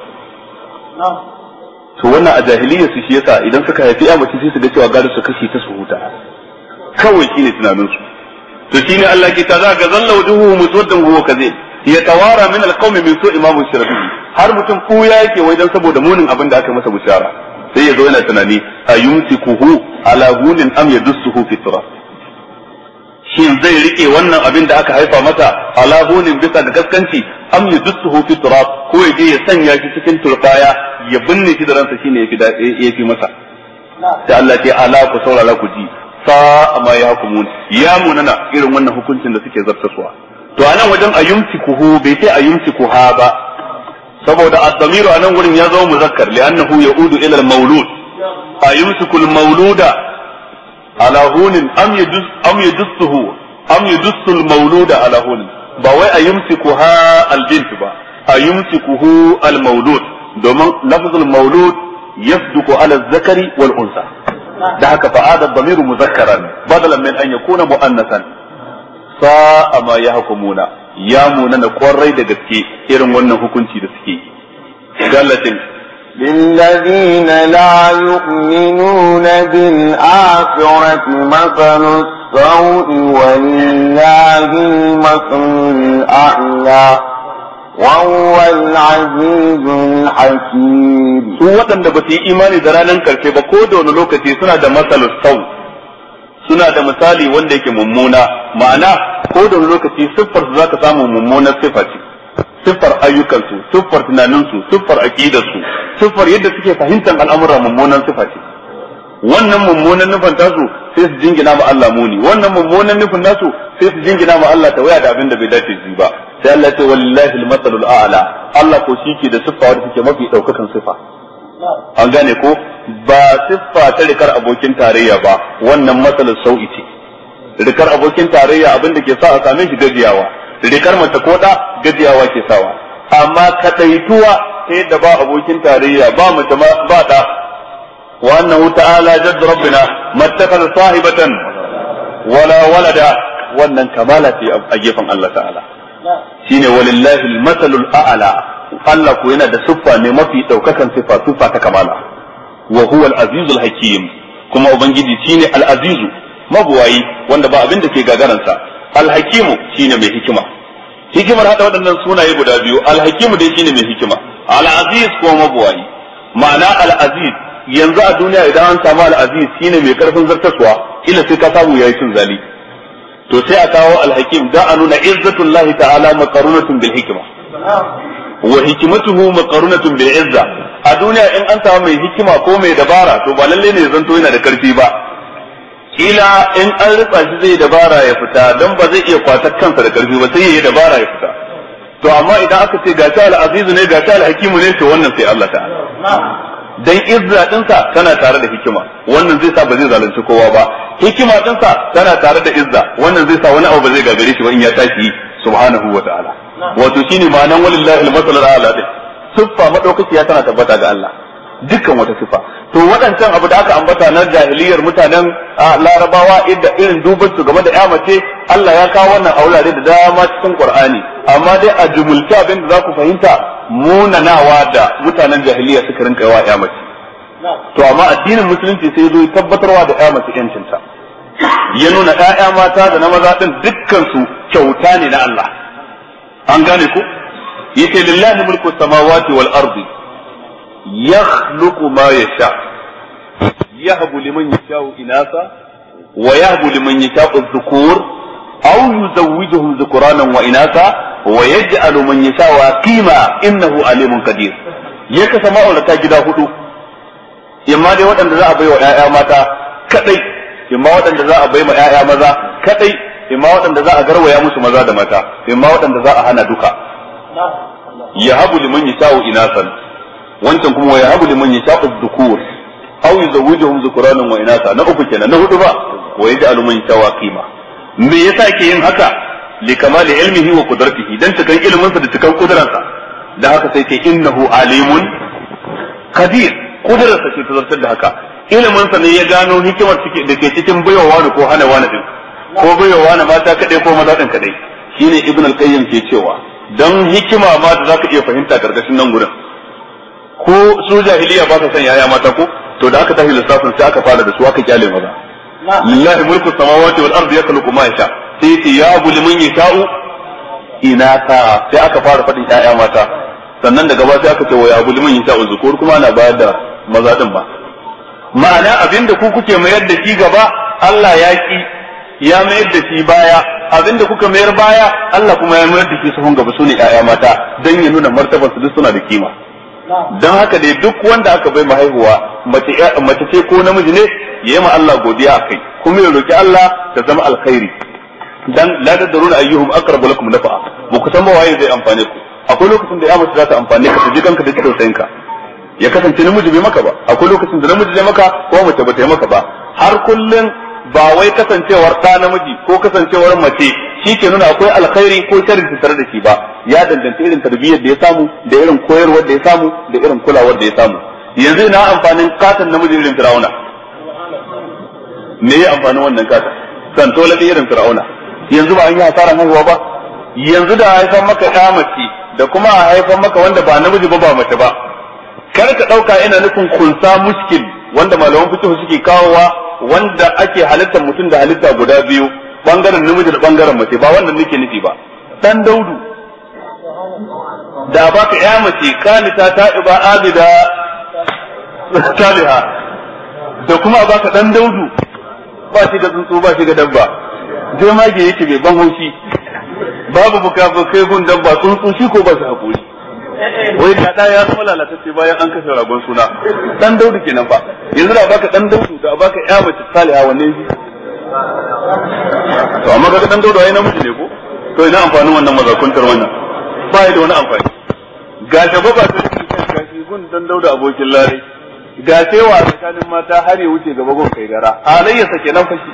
to wannan a jahiliyyar su shi yasa idan suka haifi ya mace sai su ga cewa gari su kashi ta su huta kawai shine tunanin su to shine Allah ke ta zaka zalla wujuhu muswaddan huwa kaze ya tawara min alqawmi min su'i ma mushrabihi har mutum kuya yake wai dan saboda munin abin da aka masa bushara sai ya zo yana tunani ayumsikuhu ala hunin am yadussuhu fi turab shin zai rike wannan abin da aka haifa mata ala hunin bisa ga gaskanci am yadussuhu fi turab ko ya je ya sanya shi cikin turbaya ya binne shi da ransa shine yafi masa sai Allah ce ala ku saurara ku ji sa ma ya hukumun ya munana irin wannan hukuncin da suke zartaswa to anan wajen ayumsikuhu bai sai ayumsikuha ba saboda ad-damiru anan wurin ya zama muzakkar li'annahu yaudu ila al-mawlud ayumsiku al-mawluda ala hunin am yadussu al-mawluda ala hunin ba wai ayumsikuha al-bint ba ayumsikuhu al-mawlud domin lafzul mawlud yasduqu ala az-zakari wal unsa da haka fa'ada ad-damiru muzakkaran badalan min an yakuna muannasan sa'a ma yahkumuna ya munana kwarai da gaske irin wannan hukunci da suke gallatin للذين لا يؤمنون بالآخرة مثل السوء ولله المثل الأعلى وهو العزيز الحكيم su waɗanda ba su yi imani da ranar karshe ba ko da wani lokaci suna da matsalar sau suna da misali wanda yake mummuna ma'ana ko da wani lokaci siffar su zaka samu mummunar siffa ce siffar ayyukansu siffar tunaninsu siffar aqidarsu siffar yadda suke fahimtar al'amura mummunan siffa ce wannan mummunan nufin tasu sai su jingina ma Allah muni wannan mummunan nufin nasu sai su jingina ma Allah ta waya da abin da bai dace shi ba sai Allah ya ce wallahi al-matsalul a'la Allah ko shike da siffa wadda take mafi daukakan siffa an gane ko ba siffa ta rikar abokin tarayya ba wannan matsalar sau'i ce rikar abokin tarayya abin da ke sa a same shi gajiyawa rikar mace ko da gajiyawa ke sawa amma kadaituwa ta yadda ba abokin tarayya ba mace ba da wa annahu ta'ala jadd rabbina mattakhadha sahibatan wala walada wannan kamala ce a gefen Allah ta'ala shine walillahi al-masalul a'la Allah ko yana da siffa ne mafi daukakan siffa ta kamala wa huwa al-azizul hakim kuma ubangiji shine al-azizu mabuwayi wanda ba abin da ke gagaransa al-hakimu shine mai hikima hikimar hada waɗannan sunaye guda biyu al-hakimu dai shine mai hikima al-aziz kuma mabuwayi ma'ana al-aziz yanzu a duniya idan an samu al-aziz shine mai karfin zartaswa ila sai ka samu yayi cin zali to sai a kawo al-hakim da a nuna izzatullahi ta'ala maqarunatun bil hikma wa hikmatuhu maqarunatun bil izza a duniya in an samu mai hikima ko mai dabara to ba lalle ne zanto yana da karfi ba kila in an rufa shi zai dabara ya fita dan ba zai iya kwatar kansa da karfi ba sai ya yi dabara ya fita. To amma idan aka ce gashi al-aziz ne gashi al-hakim ne to wannan sai Allah ta'ala. Dan izza dinsa tana tare da hikima, wannan zai sa ba zai zalunci kowa ba. Hikima dinsa tana tare da izza, wannan zai sa wani abu ba zai gagare shi ba in ya tashi subhanahu wa ta'ala. Wato shine ma'anan walillahi al-masal al-a'la din. Siffa madaukakiya tana tabbata ga Allah. Dukkan wata sifa. To waɗancan abu da aka ambata na jahiliyar mutanen Larabawa inda irin duban su game da ya mace Allah ya kawo wannan aurare da dama cikin Qur'ani, amma dai a jumulta abin da za ku fahimta munanawa da mutanen jahiliya suka rinka yawa ya mace. To amma addinin musulunci sai zo tabbatarwa da ya mace yancinta. Ya nuna ƴaƴa mata da na maza din dukkan su kyauta ne na Allah. An gane ku? Yace lillahi mulku samawati wal ardi yakhluqu ma yasha yahbu liman yasha'u inasa wa yahbu liman yasha'u dhukur aw yuzawwijuhum dhukuranan wa inasa wa yaj'alu man yasha'u aqima innahu alimun qadir. Yaka sama'ulata gida hudu, imma dai waɗanda za a baiwa ƴaƴa mata kadai, imma waɗanda za a baiwa ƴaƴa maza kadai, imma waɗanda za a garwaya musu maza da mata, imma waɗanda za a hana duka. Yahabu liman yasha'u inasan, wancan kuma ya habu liman yasha'u dhukur aw yuzawwijuhum dhukuranan wa inasa. Na uku kenan. Na hudu ba wa yaj'alu man yasha'u qima. Me yasa yake yin haka? Li kamali ilmihi wa qudratihi, dan cikan ilmin sa da cikan kudrarsa. Da haka sai ce innahu alimun qadir, kudrarsa ce ta zartar da haka. Ilmin sa ne ya gano hikimar da ke cikin baiwa wani ko hana wani din, ko baiwa wani mata kadai ko maza din kadai. Shine Ibn al-Qayyim ke cewa dan hikima ma da zaka iya fahimta karkashin nan gurin, ko su jahiliya ba sa son yaya mata ko, to da aka tafi lissafin sai aka fara da su aka kyale maza. Lillahi mulku samawati wal ardi yakhluqu ma yasha, sai ya yabu liman yasha'u inata, sai aka fara fadin yaya mata, sannan daga ba sai aka ce wa yabu liman yasha'u zukur, kuma ana bayar da maza din ba. Ma'ana abinda ku kuke mayar da shi gaba Allah ya ki ya mayar da shi baya, abinda kuka mayar baya Allah kuma ya mayar da shi sahun gaba, sune yaya mata, dan ya nuna martabar su duk suna da kima. Don haka dai duk wanda aka bai mahaihuwa mace ce ko namiji ne ya yi ma Allah godiya akai, kuma ya roki Allah ta zama alkhairi, dan la tadruna ayyuhum aqrabu lakum nafa'a, ba ku san ba waye zai amfane ku. Akwai lokacin da ya mace za ta amfane ka, ta ji kanka da tausayin ka, ya kasance namiji bai maka ba. Akwai lokacin da namiji zai maka ko mace ba ta yi maka ba. Har kullun ba wai kasancewar ɗa namiji ko kasancewar mace shi ke nuna akwai alkhairi ko sharri tare da shi ba, ya danganta irin tarbiyyar da ya samu, da irin koyarwar da ya samu, da irin kulawar da ya samu. Yanzu ina amfanin katon namiji irin Fir'auna, me ya amfanin wannan katon santola da irin Fir'auna? Yanzu ba an yi hasaran haihuwa ba? Yanzu da haifan maka ɗa mace da kuma a haifan maka wanda ba namiji ba ba mace ba, kar ka ɗauka ina nufin kunsa muskil wanda malaman fiqh suke kawowa, wanda ake halittar mutum da halitta guda biyu, bangaren namiji da bangaren mace, ba wannan nake nufi ba. Dan Daudu da baka ya mace kanita ta'iba abida saliha, da kuma baka dan Daudu ba shi ga tsuntsu ba shi ga dabba, je mage yake bai ban haushi, babu bukabukai gun dabba, tsuntsu shi ko ba shi hakuri. Wai da ya zama lalatacce bayan an kashe ragon suna. Dan Daudu kenan fa. Yanzu da baka dan Daudu da baka ya mace saliha wanne shi? To amma kaga dan Daudu ai namiji ne ko? To ina amfanin wannan mazakuntar wannan? Ba ya da wani amfani. Ga ta baba ta gashi gun dan Daudu abokin lare. Ga cewa tsakanin mata har ya wuce gaba gun kai gara. Alayya sake nan fashi.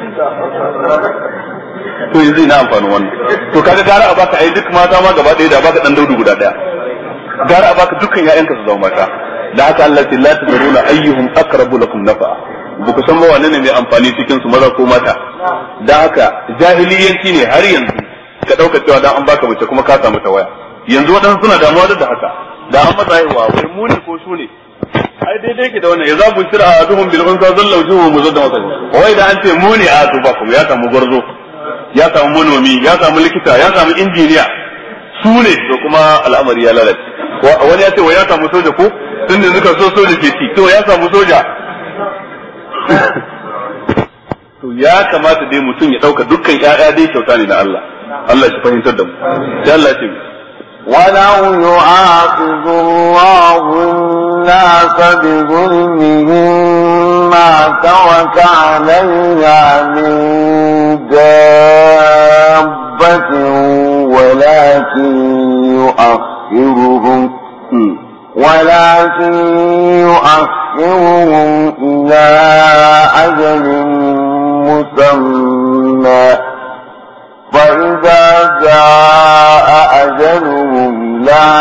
To yanzu ina amfanin wannan. To kaga gara a baka ai duk mata ma gaba ɗaya da baka dan Daudu guda ɗaya. Gara a baka dukkan ƴaƴanka su zama mata. Da haka Allah ta la tadruna ayyuhum aqrabu lakum nafa'a. Buku san ba wane ne mai amfani cikin su maza ko mata. Da haka jahiliyanci ne har yanzu ka dauka cewa dan an baka mace kuma ka samu ta waya. Yanzu wadansu suna damuwa da haka. Da an masa haihuwa wai mu ne ko su ne. Ai daidai ke da wannan ya zabu shira aduhum bil unsa zallu juhu muzadda wata. Wai da an ce mu ne a to ba kuma ya samu gwarzo, ya samu manomi, ya samu likita, ya samu injiniya. Su ne to kuma al'amari ya lalace. Wani ya ce wa ya samu soja ko tun da suka so soja ke ci, to ya samu soja. To ya kamata dai mutum ya dauka dukkan ƴaƴa dai kyauta ne na Allah. Allah shi fahimtar da mu. Sai Allah ya ce ولو يؤاخذ الله الناس بظلمهم ما ترك عليها من دابة ولكن يؤخرهم إلى أجل مسمى فإذا جاء أجلهم لا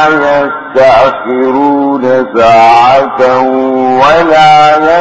يستأخرون ساعة ولا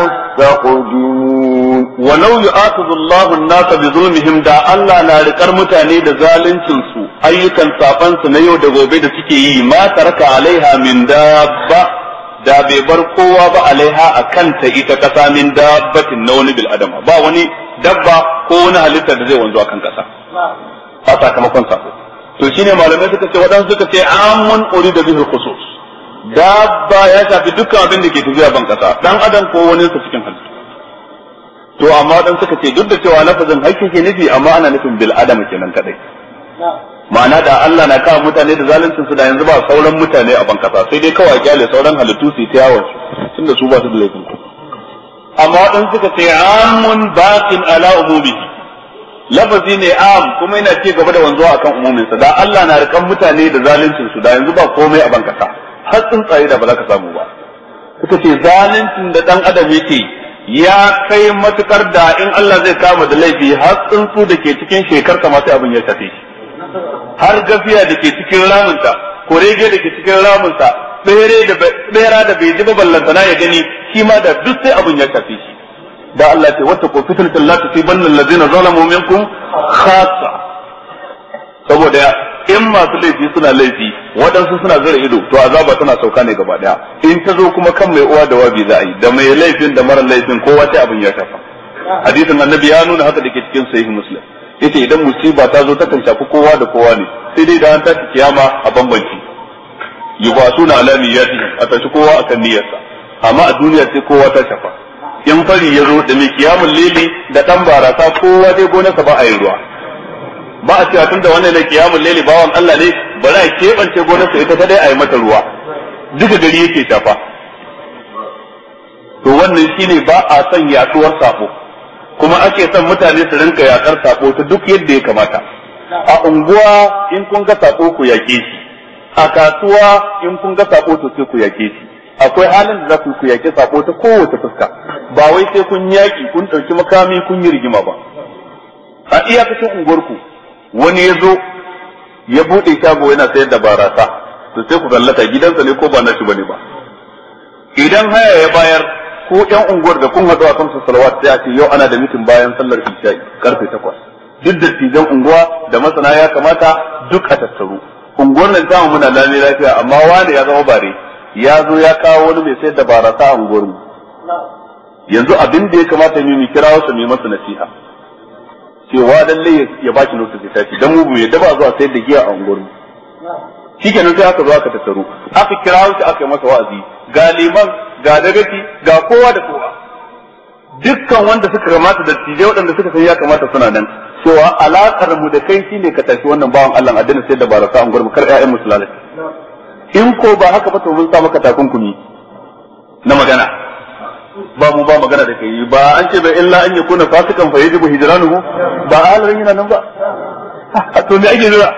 يستقدمون. ولو يؤاخذ الله الناس بظلمهم دا الله لا ركر متاني دا zalincin su ayyukan saban su na yau da gobe da suke yi ma taraka alaiha min dabba da bai bar kowa ba alaiha akan ta ita kasa min dabbatin na wani bil adama ba wani dabba ko wani halitta da zai wanzu akan kasa a sakamakon sako. To shine malamai suka ce waɗansu suka ce amun urida bihil khusus dabba ya shafi dukkan abin da ke tafiya ban kasa dan adam ko wani sa cikin halittu. To amma dan suka ce duk da cewa lafazin hakki ke nufi amma ana nufin bil adam kenan kadai. Ma'ana da Allah na kawo mutane da zaluncin su da yanzu ba sauran mutane a ban kasa sai dai kawai kyale sauran halittu su ta yawon su tunda su ba su da laifin ku. Amma dan suka ce amun baqin ala umumihi lafazi ne am kuma yana ci gaba da wanzuwa akan umuminsa da Allah na rikan mutane da zaluncin su da yanzu ba komai a bankasa har tsuntsaye da ba za ka samu ba. Suka ce zaluncin da dan adam yake ya kai matukar da in Allah zai kama da laifi har tsuntsu da ke cikin shekarta ma sai abin ya shafe shi har gafiya da ke cikin ramunta kurege da ke cikin ramunta bera da bai ji ba ballantana ya gani shi ma da duk sai abin ya shafe shi. Da Allah ce wata ko fitnatul la tusibanna allazina zalamu minkum khassa saboda in masu laifi suna laifi waɗansu suna zira ido to azaba tana sauka ne gaba daya in ta zo kuma kan mai uwa da wabi za a yi da mai laifin da mara laifin kowa sai abin ya shafa. Hadisin annabi ya nuna haka dake cikin sahih muslim yace idan musiba ta zo ta kan shafi kowa da kowa ne sai dai da an tashi kiyama a bambanci yubasuna ala niyyatihim a tashi kowa akan niyyarsa amma a duniya sai kowa ta shafa. In fari ya zo da mai kiyamun lili da dan barasa kowa dai gonarsa ba a yi ruwa ba a cewa tunda wannan ne kiyamun lili bawan Allah ne bari a keɓance gonarsa ita ta dai a yi mata ruwa duka gari yake shafa. To wannan shine ba a son yaduwar sabo kuma ake son mutane su rinka yakar sabo ta duk yadda ya kamata. A unguwa in kun ga sabo ku yake shi a kasuwa in kun ga sabo to sai ku yake shi. Akwai halin da za ku yake sabo ta kowace fuska ba wai sai kun yaki kun dauki makami kun yi rigima ba. A iyakacin unguwarku wani ya zo ya bude shago yana sayar da barasa to sai ku kallata gidansa ne ko ba nashi bane ba. Idan haya ya bayar ko ƴan unguwar da kun haɗu a kan salawat sai a ce yau ana da mitin bayan sallar isha'i karfe 8 duk da tijan unguwa da masana ya kamata duk a tattaru. Unguwar nan ta muna lami lafiya amma wani ya zama bare ya zo ya kawo wani mai sayar da barasa a unguwar mu. Yanzu abin da ya kamata mu kira wasu mai masa nasiha cewa lalle ya baki notice ta ci dan mu bai yadda ba zuwa sayar da giya a unguwar mu. Shikenan sai aka zo aka tattaru aka kira wasu aka masa wa'azi ga liman ga dagaci ga kowa da kowa dukkan wanda suka kamata da tije waɗanda suka san ya kamata suna nan cewa alakar mu da kai shine ka tashi wannan bawan Allah addinin sayar da barasa a unguwar mu kar ƴaƴan musulmai in ko ba haka ba to mun sa maka takunkumi na magana ba mu ba magana da kai ba an ce bai illa an yakuna fasikan fa yajibu hijranuhu ba alarin yana nan ba to me ake jira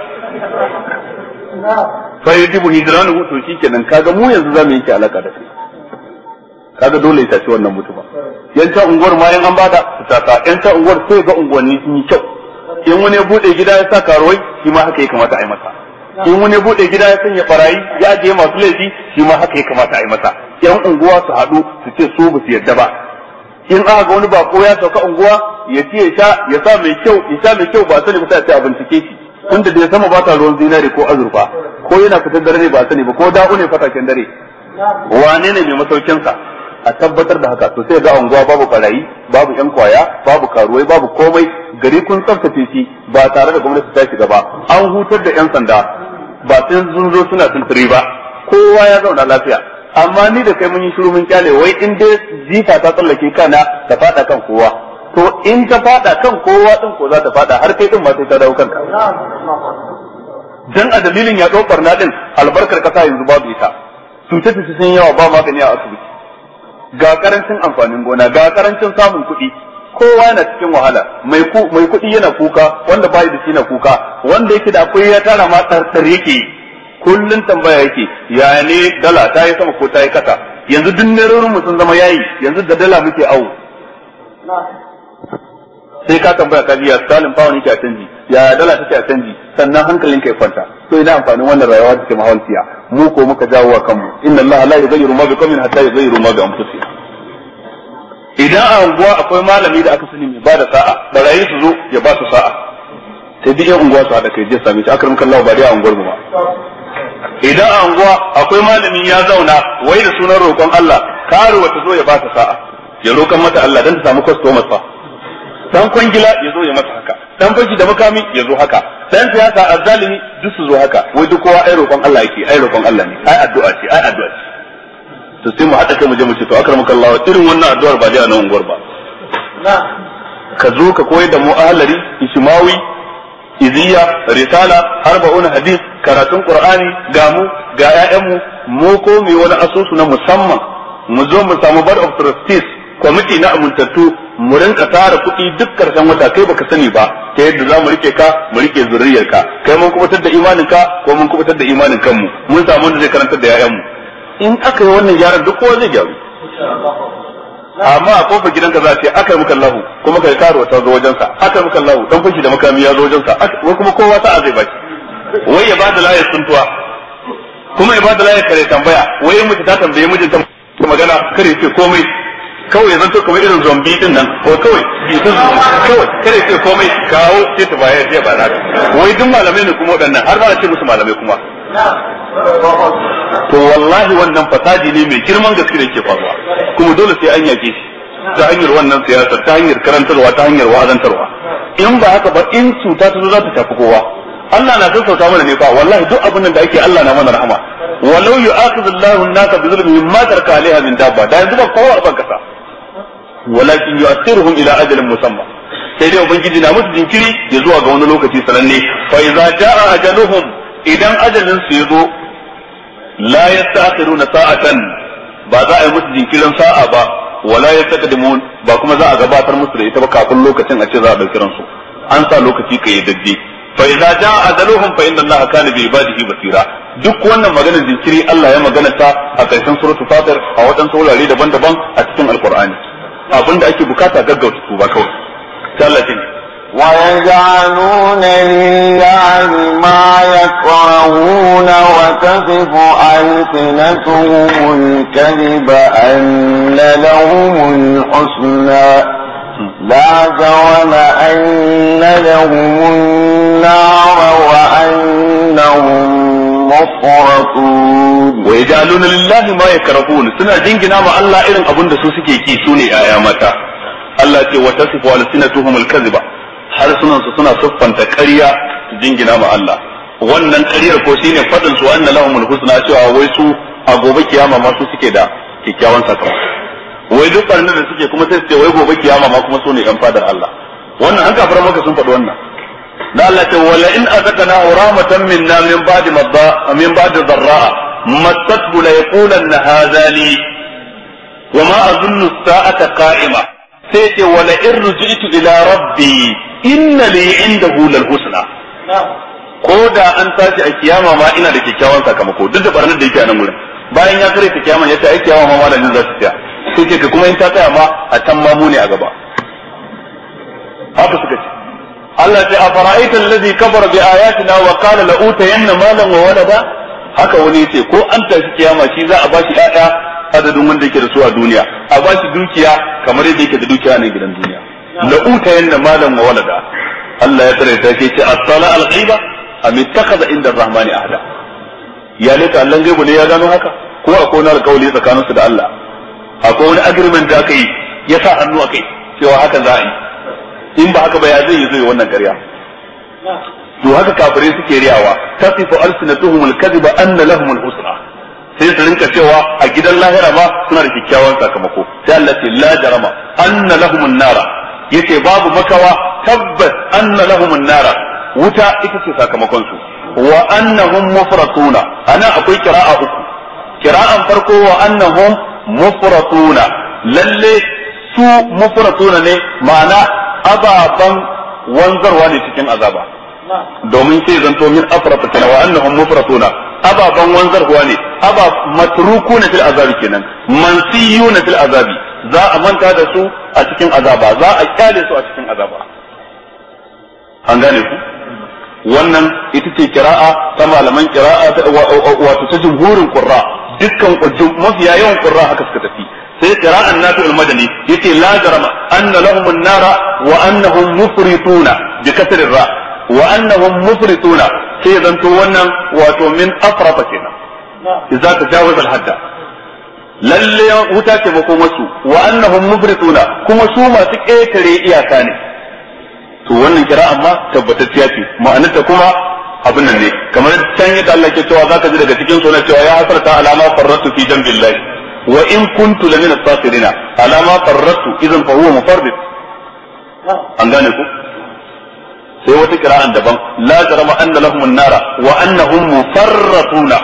fa yajibu hijranuhu to shikenan kaga mu yanzu zamu yanke alaka da kai kaga dole ya tashi wannan mutuma yanta unguwar ma yan an bada ta yanta unguwar sai ga unguwanni sun yi kyau in wani ya bude gida ya sa karuwai shi ma haka ya kamata a yi masa in wani bude gida ya sanya barayi ya ajiye masu laifi shi ma haka ya kamata a yi masa yan unguwa su haɗu su ce su ba su yarda ba in aka ga wani bako ya sauka unguwa ya ci ya sa mai kyau ba sani ba sai a ce a bincike shi tunda da sama ba ta ruwan zinare ko azurfa ko yana fitar dare ne ba sani ba ko da'u ne fataken dare wane ne mai masaukin sa a tabbatar da haka to sai ga unguwa babu barayi babu yan kwaya babu karuwai babu komai gari kun tsaftace shi ba tare da gwamnati ta shiga ba an hutar da yan sanda ba sai sun zo suna tunturi ba kowa ya zauna lafiya amma ni da kai mun yi shiru mun kyale wai in dai jifa ta tsallake kana ta fada kan kowa to in ta fada kan kowa din ko za ta fada har kai din ma sai ta dawo kanka dan a dalilin ya barna din albarkar kasa yanzu babu ita cutar sun yawa ba magani a asibiti ga karancin amfanin gona, ga karancin samun kuɗi, kowa na cikin wahala, mai kuɗi yana kuka, wanda bai da shi na kuka, wanda yake da akwai ya tara ma tsartsar yake kullun tambaya yake ya ne dala ta yi sama ko ta yi kasa, yanzu duk nerorin mu sun zama yayi, yanzu da dala muke awo. Sai ka tambaya ka ji ya Stalin pound yake a canji, ya dala take a canji, sannan hankalin ka ya kwanta. To ina amfanin wannan rayuwa take mahauciya, mu ko muka jawo wa kanmu. Inna Allah la yughayyiru ma biqawmin hatta yughayyiru ma bi anfusihim. Idan a unguwa akwai malami da aka sani mai bada sa'a, barayi su zo ya ba su sa'a. Sai duk yan unguwa su haɗa kai je sami shi akram kallahu ba dai a unguwar mu ba. Idan a unguwa akwai malami ya zauna wai da sunan roƙon Allah, karuwa ta zo ya ba ta sa'a. Ya roƙan mata Allah dan ta samu customers fa. Dan kwangila ya zo ya masa haka, dan fashi da makami ya zo haka, dan siyasa azzalimi duk su zo haka, wai duk kowa ai roƙon Allah yake, ai roƙon Allah ne, ai addu'a ce, ai addu'a ce. To sai mu haɗa kai mu je mu ce to akramakallahu irin wannan addu'ar ba dai a nan unguwar ba. Ka zo ka koyar da mu ahlari, ishmawi, iziya, risala, arba'un hadith, karatun qur'ani, ga mu ga ƴaƴanmu, mu ko mu wani asusu na musamman, mu zo mu samu board of trustees, kwamiti na amintattu, mu rinka tara kuɗi duk karshen wata kai baka sani ba ta yadda za mu rike ka mu rike zuriyar ka kai mun kubutar da imanin ka ko mun kubutar da imanin kanmu mun samu wanda zai karantar da yayanmu in aka yi wannan gyaran duk kowa zai gyaru amma a kofar gidanka za a ce aka yi muka lahu kuma kai karo ta zo wajen sa aka yi muka lahu dan fashi da makami ya zo wajen sa wai kuma kowa sa'a zai baki wai ya bada layar suntuwa kuma ya bada layar kare tambaya wai in mutu ta tambaye mijinta magana kare ce komai kawai ya zanto kamar irin zombi din nan ko kawai kare ce komai kawo sai ta bayar sai ba na wai duk malamai ne kuma wadannan har ba a ce musu malamai kuma to wallahi wannan fasadi ne mai girman gaske da yake faruwa kuma dole sai an yake shi ta hanyar wannan siyasar ta hanyar karantarwa ta hanyar wa'azantarwa in ba haka ba in cuta ta zo za ta tafi kowa Allah na sassauta mana ne fa wallahi duk abin da ake Allah na mana rahama walau yu'akhidullahu an-nasa bi dhulmihim ma taraka 'alayha min dabba da yanzu ba kowa a ban kasa walakin yu'akhiruhum ila ajalin musamma sai dai ubangiji na musu jinkiri ya zuwa ga wani lokaci sananne fa idza jaa ajaluhum idan ajalin su yazo la yasta'khiruna sa'atan ba za a yi musu jinkirin sa'a ba wala yastaqdimun ba kuma za a gabatar musu da ita ba kafin lokacin a ce za a dauki ransu an sa lokaci kayyadadde fa idza jaa ajaluhum fa inna allaha kana bi ibadihi basira duk wannan maganar jinkiri Allah ya magana ta a karshen suratul fatir a wadansu wurare daban-daban a cikin alqur'ani abinda ake bukata gaggauta tuba kawai sallatin wa yaj'aluna lillahi ma yakrahuna wa tasifu alsinatuhumul kadhiba anna lahumul husna la jarama anna lahumun nar wa annahum mufratun wa yaj'aluna lillahi ma yakrahun suna jingina ma Allah irin abin da su suke ki sune yaya mata Allah ce wa tasifu alsinatuhum alkaziba har sunan su suna siffanta ƙarya su jingina ma Allah wannan ƙaryar ko shine fadin su anna lahumul husna cewa wai su a gobe kiyama ma su suke da kikkiawan sakamako wai duk barnar da suke kuma sai su ce wai gobe kiyama ma kuma su ne yan fadar Allah wannan an kafara maka sun faɗi wannan da Allah ce wala in azaqna rahmatan minna min ba'di dharra massathu la yaqulanna hadha li wa ma azunnu as-sa'ata qa'ima sai ce wala in ruji'tu ila rabbi inna li 'indahu lal husna ko da an tashi a kiyama ma ina da kyakkyawan sakamako duk da barnar da yake a nan gurin bayan ya kare ta kiyama ya ce ai kiyama ma malamin za su tsaya sai ce kuma in ta tsaya ma a can ma mu ne a gaba haka suka ce Allah ta afara'aita allazi kafara bi ayatina wa qala la utayanna malan wa walada haka wani yace ko an tashi kiyama shi za a bashi ƴaƴa adadin wanda yake da su a duniya a bashi dukiya kamar yadda yake da dukiya a gidan duniya la utayanna malan wa walada Allah ya tsare ta ce as-sala al-ghiba am ittakhadha inda ar-rahmani ahda ya leka Allah gaibu ne ya gano haka ko akwai wani alƙawari tsakaninsu da Allah akwai wani agreement da aka yi ya sa hannu a kai cewa haka za a yi in ba haka ba ya zai yi zai wannan ƙarya to haka kafirai suke riyawa tasifu alsinatuhum alkadhiba anna lahum alhusna sai su rinka cewa a gidan lahira ma suna da kyakkyawan sakamako sai Allah ce la jarama anna lahum an-nara yace babu makawa tabbas anna lahum an-nara wuta ita ce sakamakon su wa annahum mufratuna ana akwai qira'a uku qira'an farko wa annahum mufratuna lalle su mufratuna ne ma'ana ababan wanzarwa ne cikin azaba domin sai zanto min afrata kana wa annahum mufratuna ababan wanzarwa ne matrukuna fil azabi kenan mansiyuna fil azabi za a manta da su a cikin azaba za a kyale su a cikin azaba an gane ku wannan ita ce kira'a ta malaman kira'a wato ta jumhurin qurra dukkan mafiya yawan qurra haka suka tafi sai qira'an nafi'ul madani yace la jarama anna lahum an-nara wa annahum mufrituna bi kasri ra wa annahum mufrituna sai zanto wannan wato min afrata kenan idza tajawaza al-hadda lalle wuta ce mako masu wa annahum mufrituna kuma su masu ƙetare iyaka ne to wannan kira'an ma tabbatacciya ce ma'anarta kuma abin nan ne kamar can yadda Allah ke cewa zaka ji daga cikin sunan cewa ya hasarta alama farratu fi jambillahi wa in kuntu lamina as-sakhirina alama farratu idan fa huwa mufarrid an gane ku sai wata kira'an daban la jarama anna lahum an-nara wa annahum mufarratuna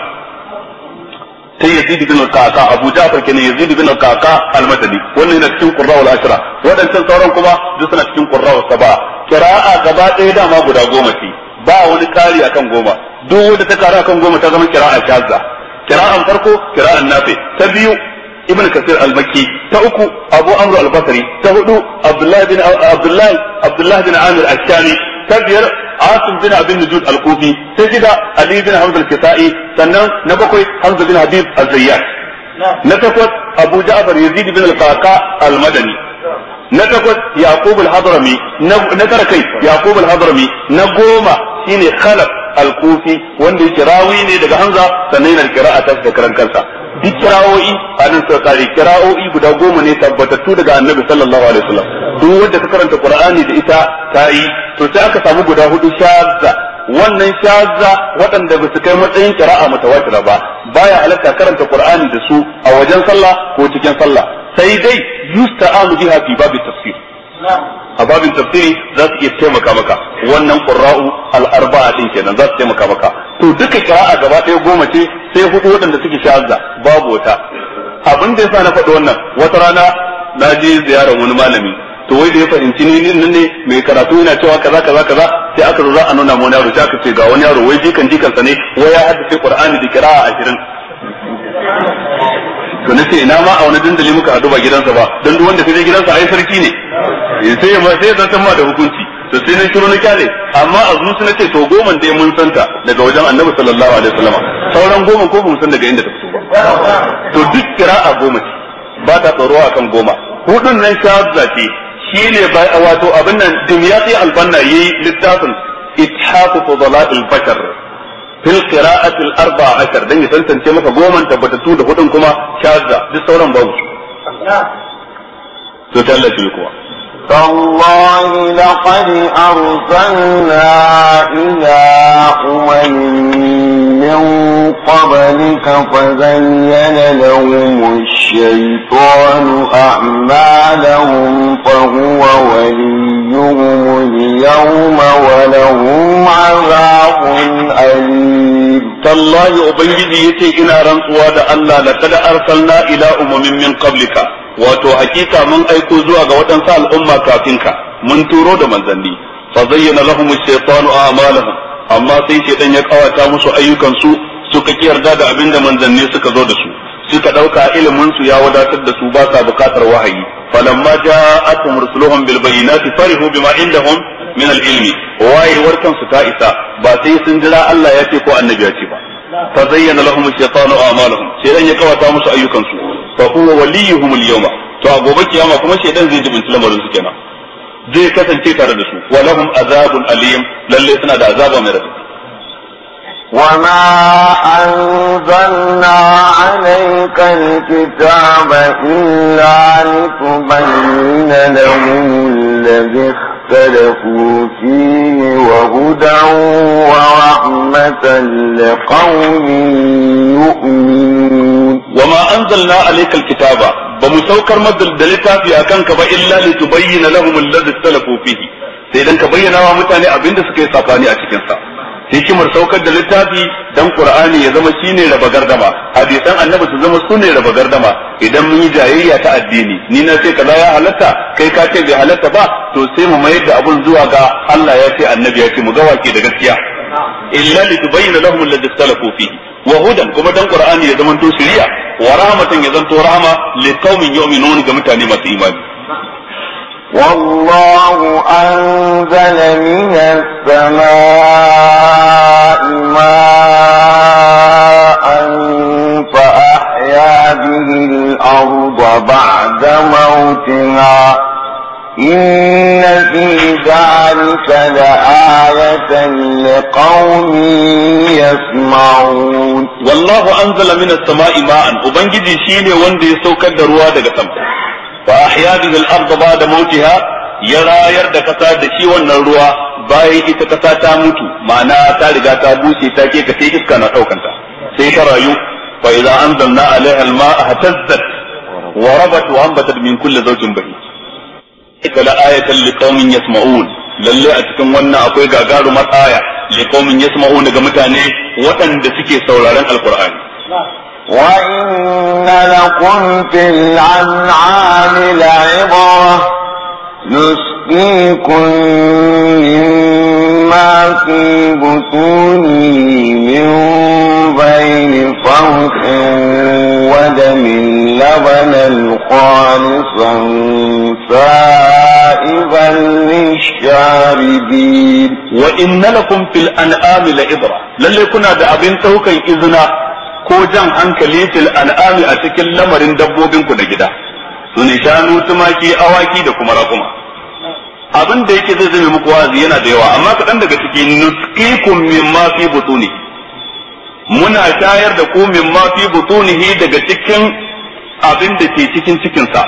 ta Yazid bin al-Qaqa Abu Ja'far kenan Yazid bin al-Qaqa al-Madani wannan yana cikin qurra wal ashra wadannan sauran kuma duk suna cikin qurra wal sab'a qira'a gaba ɗaya dama guda 10 ce ba wani kari akan 10 duk wanda ta kara akan 10 ta zama qira'a shazza qira'an farko qira'an Nafi ta biyu Ibn Kathir al-Makki ta uku Abu Amr al-Basri ta hudu Abdullah bin Amir al-Shami ta biyar Asim bin Abin Nujud al-Kufi ta shida Ali bin Hamza al-Kisa'i sannan na bakwai Hamza bin Habib al-Zayyat na takwas Abu Ja'far Yazid bin al-Qaqa al-Madani na takwas Yaqub al-Hadrami na tara kai Yaqub al-Hadrami na goma shine Khalaf al-Kufi wanda yake rawi ne daga Hamza sannan yana qira'a ta da karan kansa duk kira'o'i anan sai kare kira'o'i guda 10 ne tabbatattu daga Annabi sallallahu alaihi wasallam duk wanda ka karanta Qur'ani da ita ta yi to sai aka samu guda 4 shazza wannan shazza waɗanda ba su kai matsayin qira'a mutawatira ba baya halatta karanta Qur'ani da su a wajen sallah ko cikin sallah sai dai yusta'anu biha fi babi tafsir a babin tafsiri za su iya taimaka maka wannan qurra'u al-arba'a din kenan za su taimaka maka to duka qira'a gaba ɗaya 10 ce sai 4 waɗanda suke shazza babu wata abin da yasa na faɗi wannan wata rana na je ziyarar wani malami to wai da ya fahimci ni ne mai karatu yana cewa kaza sai aka zo za a nuna mu wani yaro sai aka ce ga wani yaro wai jikan sa ne wai ya haddace Qur'ani da qira'a 20 to nace ina ma a wani dandali muka hadu ba gidansa ba dan duk wanda sai gidansa ai sarki ne sai zan ma da hukunci to sai na shiru na kyale amma a zuci nace to 10 dai mun santa daga wajen Annabi sallallahu alaihi wasallam sauran 10 ko mun san daga inda ta fito ba to duk qira'a 10 ba ta tsaro akan 10 hudun nan shazza ce shine wato abin nan Dimyati al-Banna yayi littafin Ithafu Fudala'il Bashar fil qira'ati al-14 dan ya tantance maka 10 tabbatattu da hudun kuma shazza duk sauran babu to tallafi kuwa تالله لقد أرسلنا إلى من قبلك فزين لهم الشيطان أعمالهم فهو وليهم اليوم ولهم عذاب أليم تالله أبنجي يتي إنا رنسوا دا الله لقد أرسلنا إلى من قبلك wato hakika mun aiko zuwa ga waɗansu al'umma kafinka mun turo da manzanni fa zayyana lahum ash-shaytanu a'malahum amma sai shaytan ya kawata musu ayyukan su suka yarda da abinda manzanni suka zo da su suka dauka ilimin su ya wadatar da su ba sa bukatar wahayi falamma ja'atuhum rusuluhum bil bayyinati farihu bima indahum min al-ilmi wayewar kansu ta isa ba sai sun jira Allah ya ce ko annabi ya ce ba fa zayyana lahum ash-shaytanu a'malahum shaytan ya kawata musu ayyukan su fa huwa waliyuhum al-yawma to a gobe kiyama kuma shedan zai jibinci lamarin su kenan zai kasance tare da su wa lahum azabun alim lalle suna da azaba mai rafi وما أنزلنا عليك الكتاب إلا لتبين لهم الذي اختلفوا فيه وهدى ورحمة لقوم يؤمنون وما أنزلنا عليك الكتاب بمسوكر مد الدلتا في أكنك إلا لتبين لهم الذي اختلفوا فيه سيدان كبينا ومتاني أبين سكي صفاني أشكنسا hikimar saukar da littafi dan Qur'ani ya zama shine raba gardama, hadisan annabi su zama sune raba gardama. Idan mun yi jayayya ta addini, ni na ce kaza ya halatta, kai ka ce bai halatta ba, to sai mu mayar da abun zuwa ga Allah ya ce annabi ya ce mu ga wake da gaskiya. Illa litubayyana lahum alladhi ikhtalafu fihi wa hudan, kuma dan Qur'ani ya zama to shiriya, wa rahmatan ya zanto rahama liqaumin yu'minun, ga mutane masu imani. والله أنزل من السماء ماء فأحيا به الأرض بعد موتها إن في ذلك لآية لقوم يسمعون. والله أنزل من السماء ماء، وبنجي شيني وندي سوكر دروا دغ سما، فأحيا به الأرض بعد موتها، يراير da kasa da shi wannan ruwa bayan ita kasa ta mutu, ma'ana ta riga ta bushe ta ke ka sai iska na daukanta sai ta rayu. fa idza anzalna alaiha alma'a hatazzat wa rabat wa anbatat min kulli zawjin bahij. ita la ayatan liqaumin yasma'un, lalle a cikin wannan akwai gagarumar aya liqaumin yasma'un, daga mutane waɗanda suke sauraron alqur'ani. وإن لكم في الأنعام لعبرة نسقيكم مما في بطونه من بين فرث ودم لبنا خالصا سائغا للشاربين. وإن لكم في الأنعام لعبرة، للي كنا da abin taukan izina ko jan hankali fil an'ami a cikin lamarin dabbobin ku na gida, su ne shanu, tumaki, awaki da kuma raƙuma. Abin da yake zai zame muku wazi yana da yawa, amma kaɗan daga ciki nusqikum mimma fi butuni, muna shayar da ku mimma fi butunihi daga cikin abin da ke cikin cikinsa.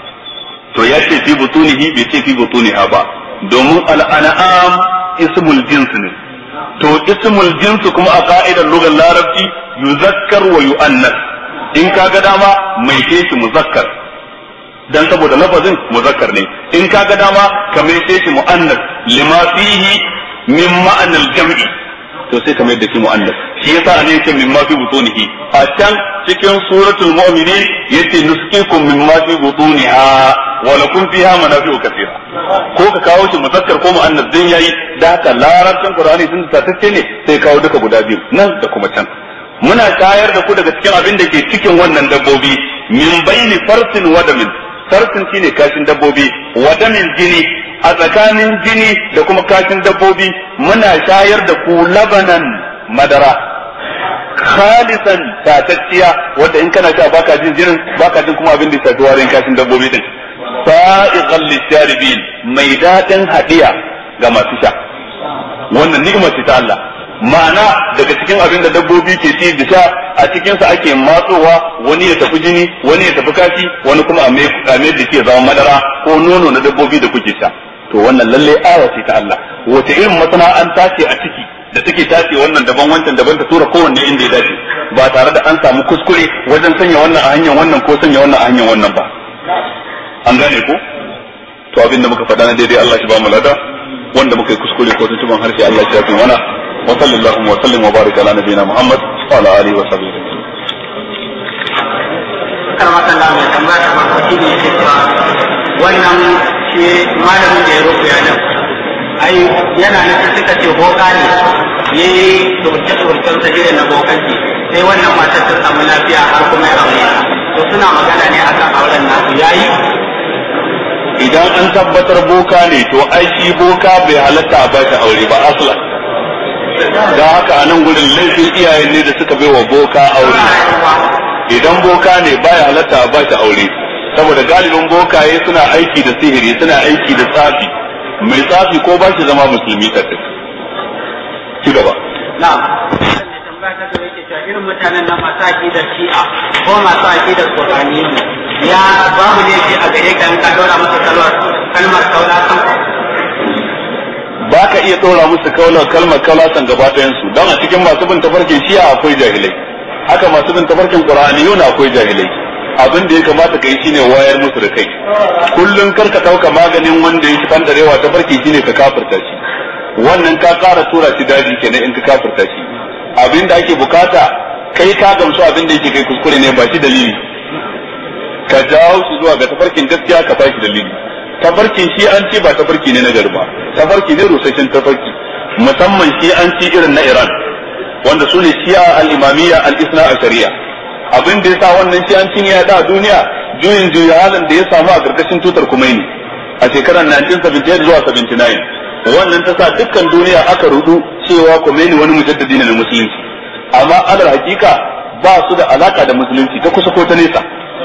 To ya ce fi butunihi bai ce fi butuniha ba, domin al'an'am ismul jins ne. To ismul jinsu kuma a ka'idar lugar larabci yuzakkar wa yu'annas, in kaga dama mai ce shi muzakkar dan saboda lafazin muzakkar ne, in kaga dama ka mai ce shi mu'annas lima fihi min ma'anal jam'i, to sai ka mai da shi mu'annas. Shi yasa ne yake mimma fi butunihi, a can cikin suratul mu'minin yace nusqikum mimma fi butuniha wa lakum fiha manafi'u kathira. Ko ka kawo shi muzakkar ko mu'annas din yayi, da haka larabcin Qur'ani sun tatacce ne sai kawo duka guda biyu nan da kuma can. Muna tayar da ku daga cikin abin da ke cikin wannan dabbobi min baini farsin wa damin. Farsin shine kashin dabbobi, wa damin jini, a tsakanin jini da kuma kashin dabbobi muna shayar da ku labanan madara khalisan tatacciya, wanda in kana sha baka jin jinin, baka jin kuma abin da ya shafi warin kashin dabbobi din. sa'iqan lisharibin, mai dadin hadiya ga masu sha. Wannan ni'imar ce ta Allah. Ma'ana daga cikin abin da dabbobi ke ci da sha, a cikin sa ake matsowa, wani ya tafi jini, wani ya tafi kashi, wani kuma a mai da ke zama madara ko nono na dabbobi da kuke sha. To wannan lalle aya ce ta Allah. Wace irin masana'anta ce a ciki da take tace wannan daban wancan daban ta tura kowanne inda ya dace, ba tare da an samu kuskure wajen sanya wannan a hanyar wannan ko sanya wannan a hanyar wannan ba. An gane ko? To abin da muka faɗa na daidai Allah shi ba mu lada, wanda muka yi kuskure ko tuntuban harshe Allah shi ya fi mana. Wa sallallahu wa sallim wa baraka ala nabiyina Muhammad wa ala alihi wa sahbihi. Karmatan mai tambaya ma ko shi ne cewa wannan shi malamin da ya rubuta nan ai yana nufin suka ce boka ne yayi turke-turken sa irin na bokanci, sai wannan matar ta samu lafiya har kuma ya aure. To suna magana ne akan auren nasu yayi. Idan an tabbatar boka ne, to ai shi boka bai halatta a bashi aure ba aslan. Da haka a nan gurin laifin iyayen ne da suka bai wa boka aure. Idan boka ne baya halatta a bashi aure, saboda galibin bokaye suna aiki da sihiri, suna aiki da tsafi. Mai tsafi ko ba shi zama musulmi kaɗai. Ci gaba. Na'am. Irin mutanen nan masu aƙidar Shi'a ko masu aƙidar Qur'aniyyu, ya babu laifi a gare ka in ka dora musu kalmar kaula kan. Ba ka iya dora musu kalmar kaula san gaba ɗayan su, don a cikin masu bin tafarkin Shi'a akwai jahilai, haka masu bin tafarkin Qur'aniyyu akwai jahilai. Abin da ya kamata ka yi shine wayar musu da kai. Kullum kar ka ɗauka maganin wanda ya fi kandarewa tafarki shine ka kafirta shi. wannan ka ƙara tura shi daji kenan in ka kafirta shi. Abinda ake bukata kai ka gamsu abinda yake kai kuskure ne ba shi dalili, ka jawo shi zuwa ga tafarkin gaskiya ka ba shi dalili. Tafarkin shi an ce ba tafarki ne na garba, tafarki ne rusasshen tafarki, musamman shi an ci irin na Iran wanda su ne shi'a al-imamiyya al-isna a shari'a. Abin da ya sa wannan shi an ci ne da duniya juyin juya halin da ya samu a karkashin tutar Khomeini a shekarar 1978 zuwa 79. Wannan ta sa dukkan duniya aka rudu cewa Khomeini wani mujaddadi ne na musulunci, amma alal hakika ba su da alaka da musulunci ta kusa ko ta nesa.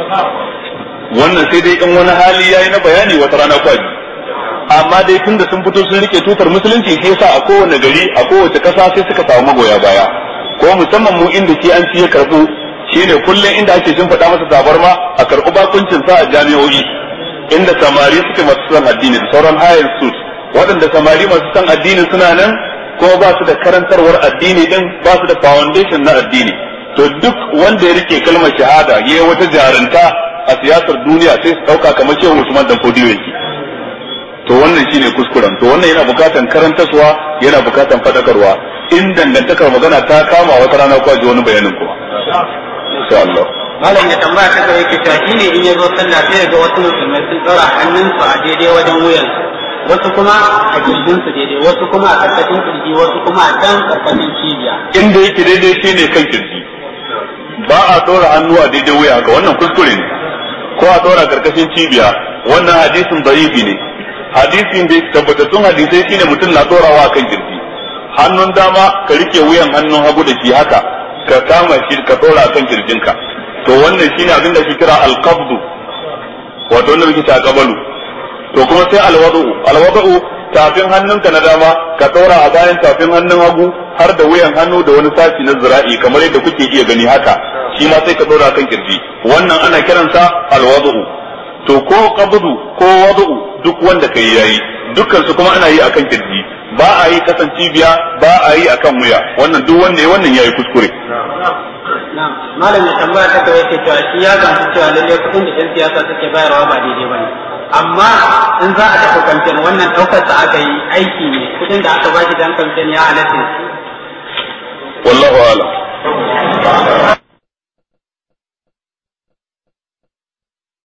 Wannan sai dai in wani hali yayi na bayani wata rana kwaji, amma dai tunda sun fito sun rike tutar musulunci sai sa a kowane gari a kowace kasa sai suka samu magoya baya. Ko musamman mu inda shi an ci ya karbu shine kullum inda ake jin faɗa masa tabarma a karɓi bakuncin sa a jami'o'i inda samari suke masu son addini da sauran higher institute waɗanda samari masu son addini suna nan kuma ba su da karantarwar addini din, ba su da foundation na addini. To duk wanda ya rike kalmar shahada yayi wata jarunta a siyasar duniya sai su dauka kamar Shehu Usman dan Fodiyo yake. To wannan shine kuskuren. To wannan yana bukatan karantaswa, yana bukatan fadakarwa. In dangantakar magana ta kama wata rana ko ji wani bayanin kuma. Insha Allah. Malam ya tambaya ta kai yake cewa shine in ya zo sallah sai ya ga wasu musulmai sun tsara hannunsu a daidai wajen wuyansu, wasu kuma a kirjinsu daidai, wasu kuma a karkashin kirji, wasu kuma a can karkashin cibiya. Inda yake daidai shine kan kirji. Ba a dora hannu a daidai wuya haka, wannan kuskure ne. Ko a dora karkashin cibiya, wannan hadisin da'ifi ne. Hadisin da tabbatattun hadisai shine mutum na dorawa kan kirji. Hannun dama ka rike wuyan hannun hagu da shi haka, ka kama shi ka dora kan kirjinka. To wannan shine abin da ake kira al-qabdu, wato wanda muke ta qabalu. To kuma sai al-wad'u tafin hannunka na dama ka dora a bayan tafin hannun hagu har da wuyan hannu da wani sashi na zira'i kamar yadda kuke iya gani haka, shi ma sai ka dora kan kirji. Wannan ana kiransa al-wad'u. To ko qabdu ko wad'u duk wanda kai yayi, dukkan su kuma ana yi akan kirji, ba a yi kasan cibiya, ba a yi akan wuya. Wannan duk wanda wannan yayi kuskure. Malam ya tambaya ta kai yake cewa shi ya gamsu cewa lalle kudin da 'yan siyasa suke bayarwa ba daidai bane, amma in za a tafi kamfen wannan daukar da aka yi aiki ne, kudin da aka baki dan kamfen ya halatta. Wallahu a'lam.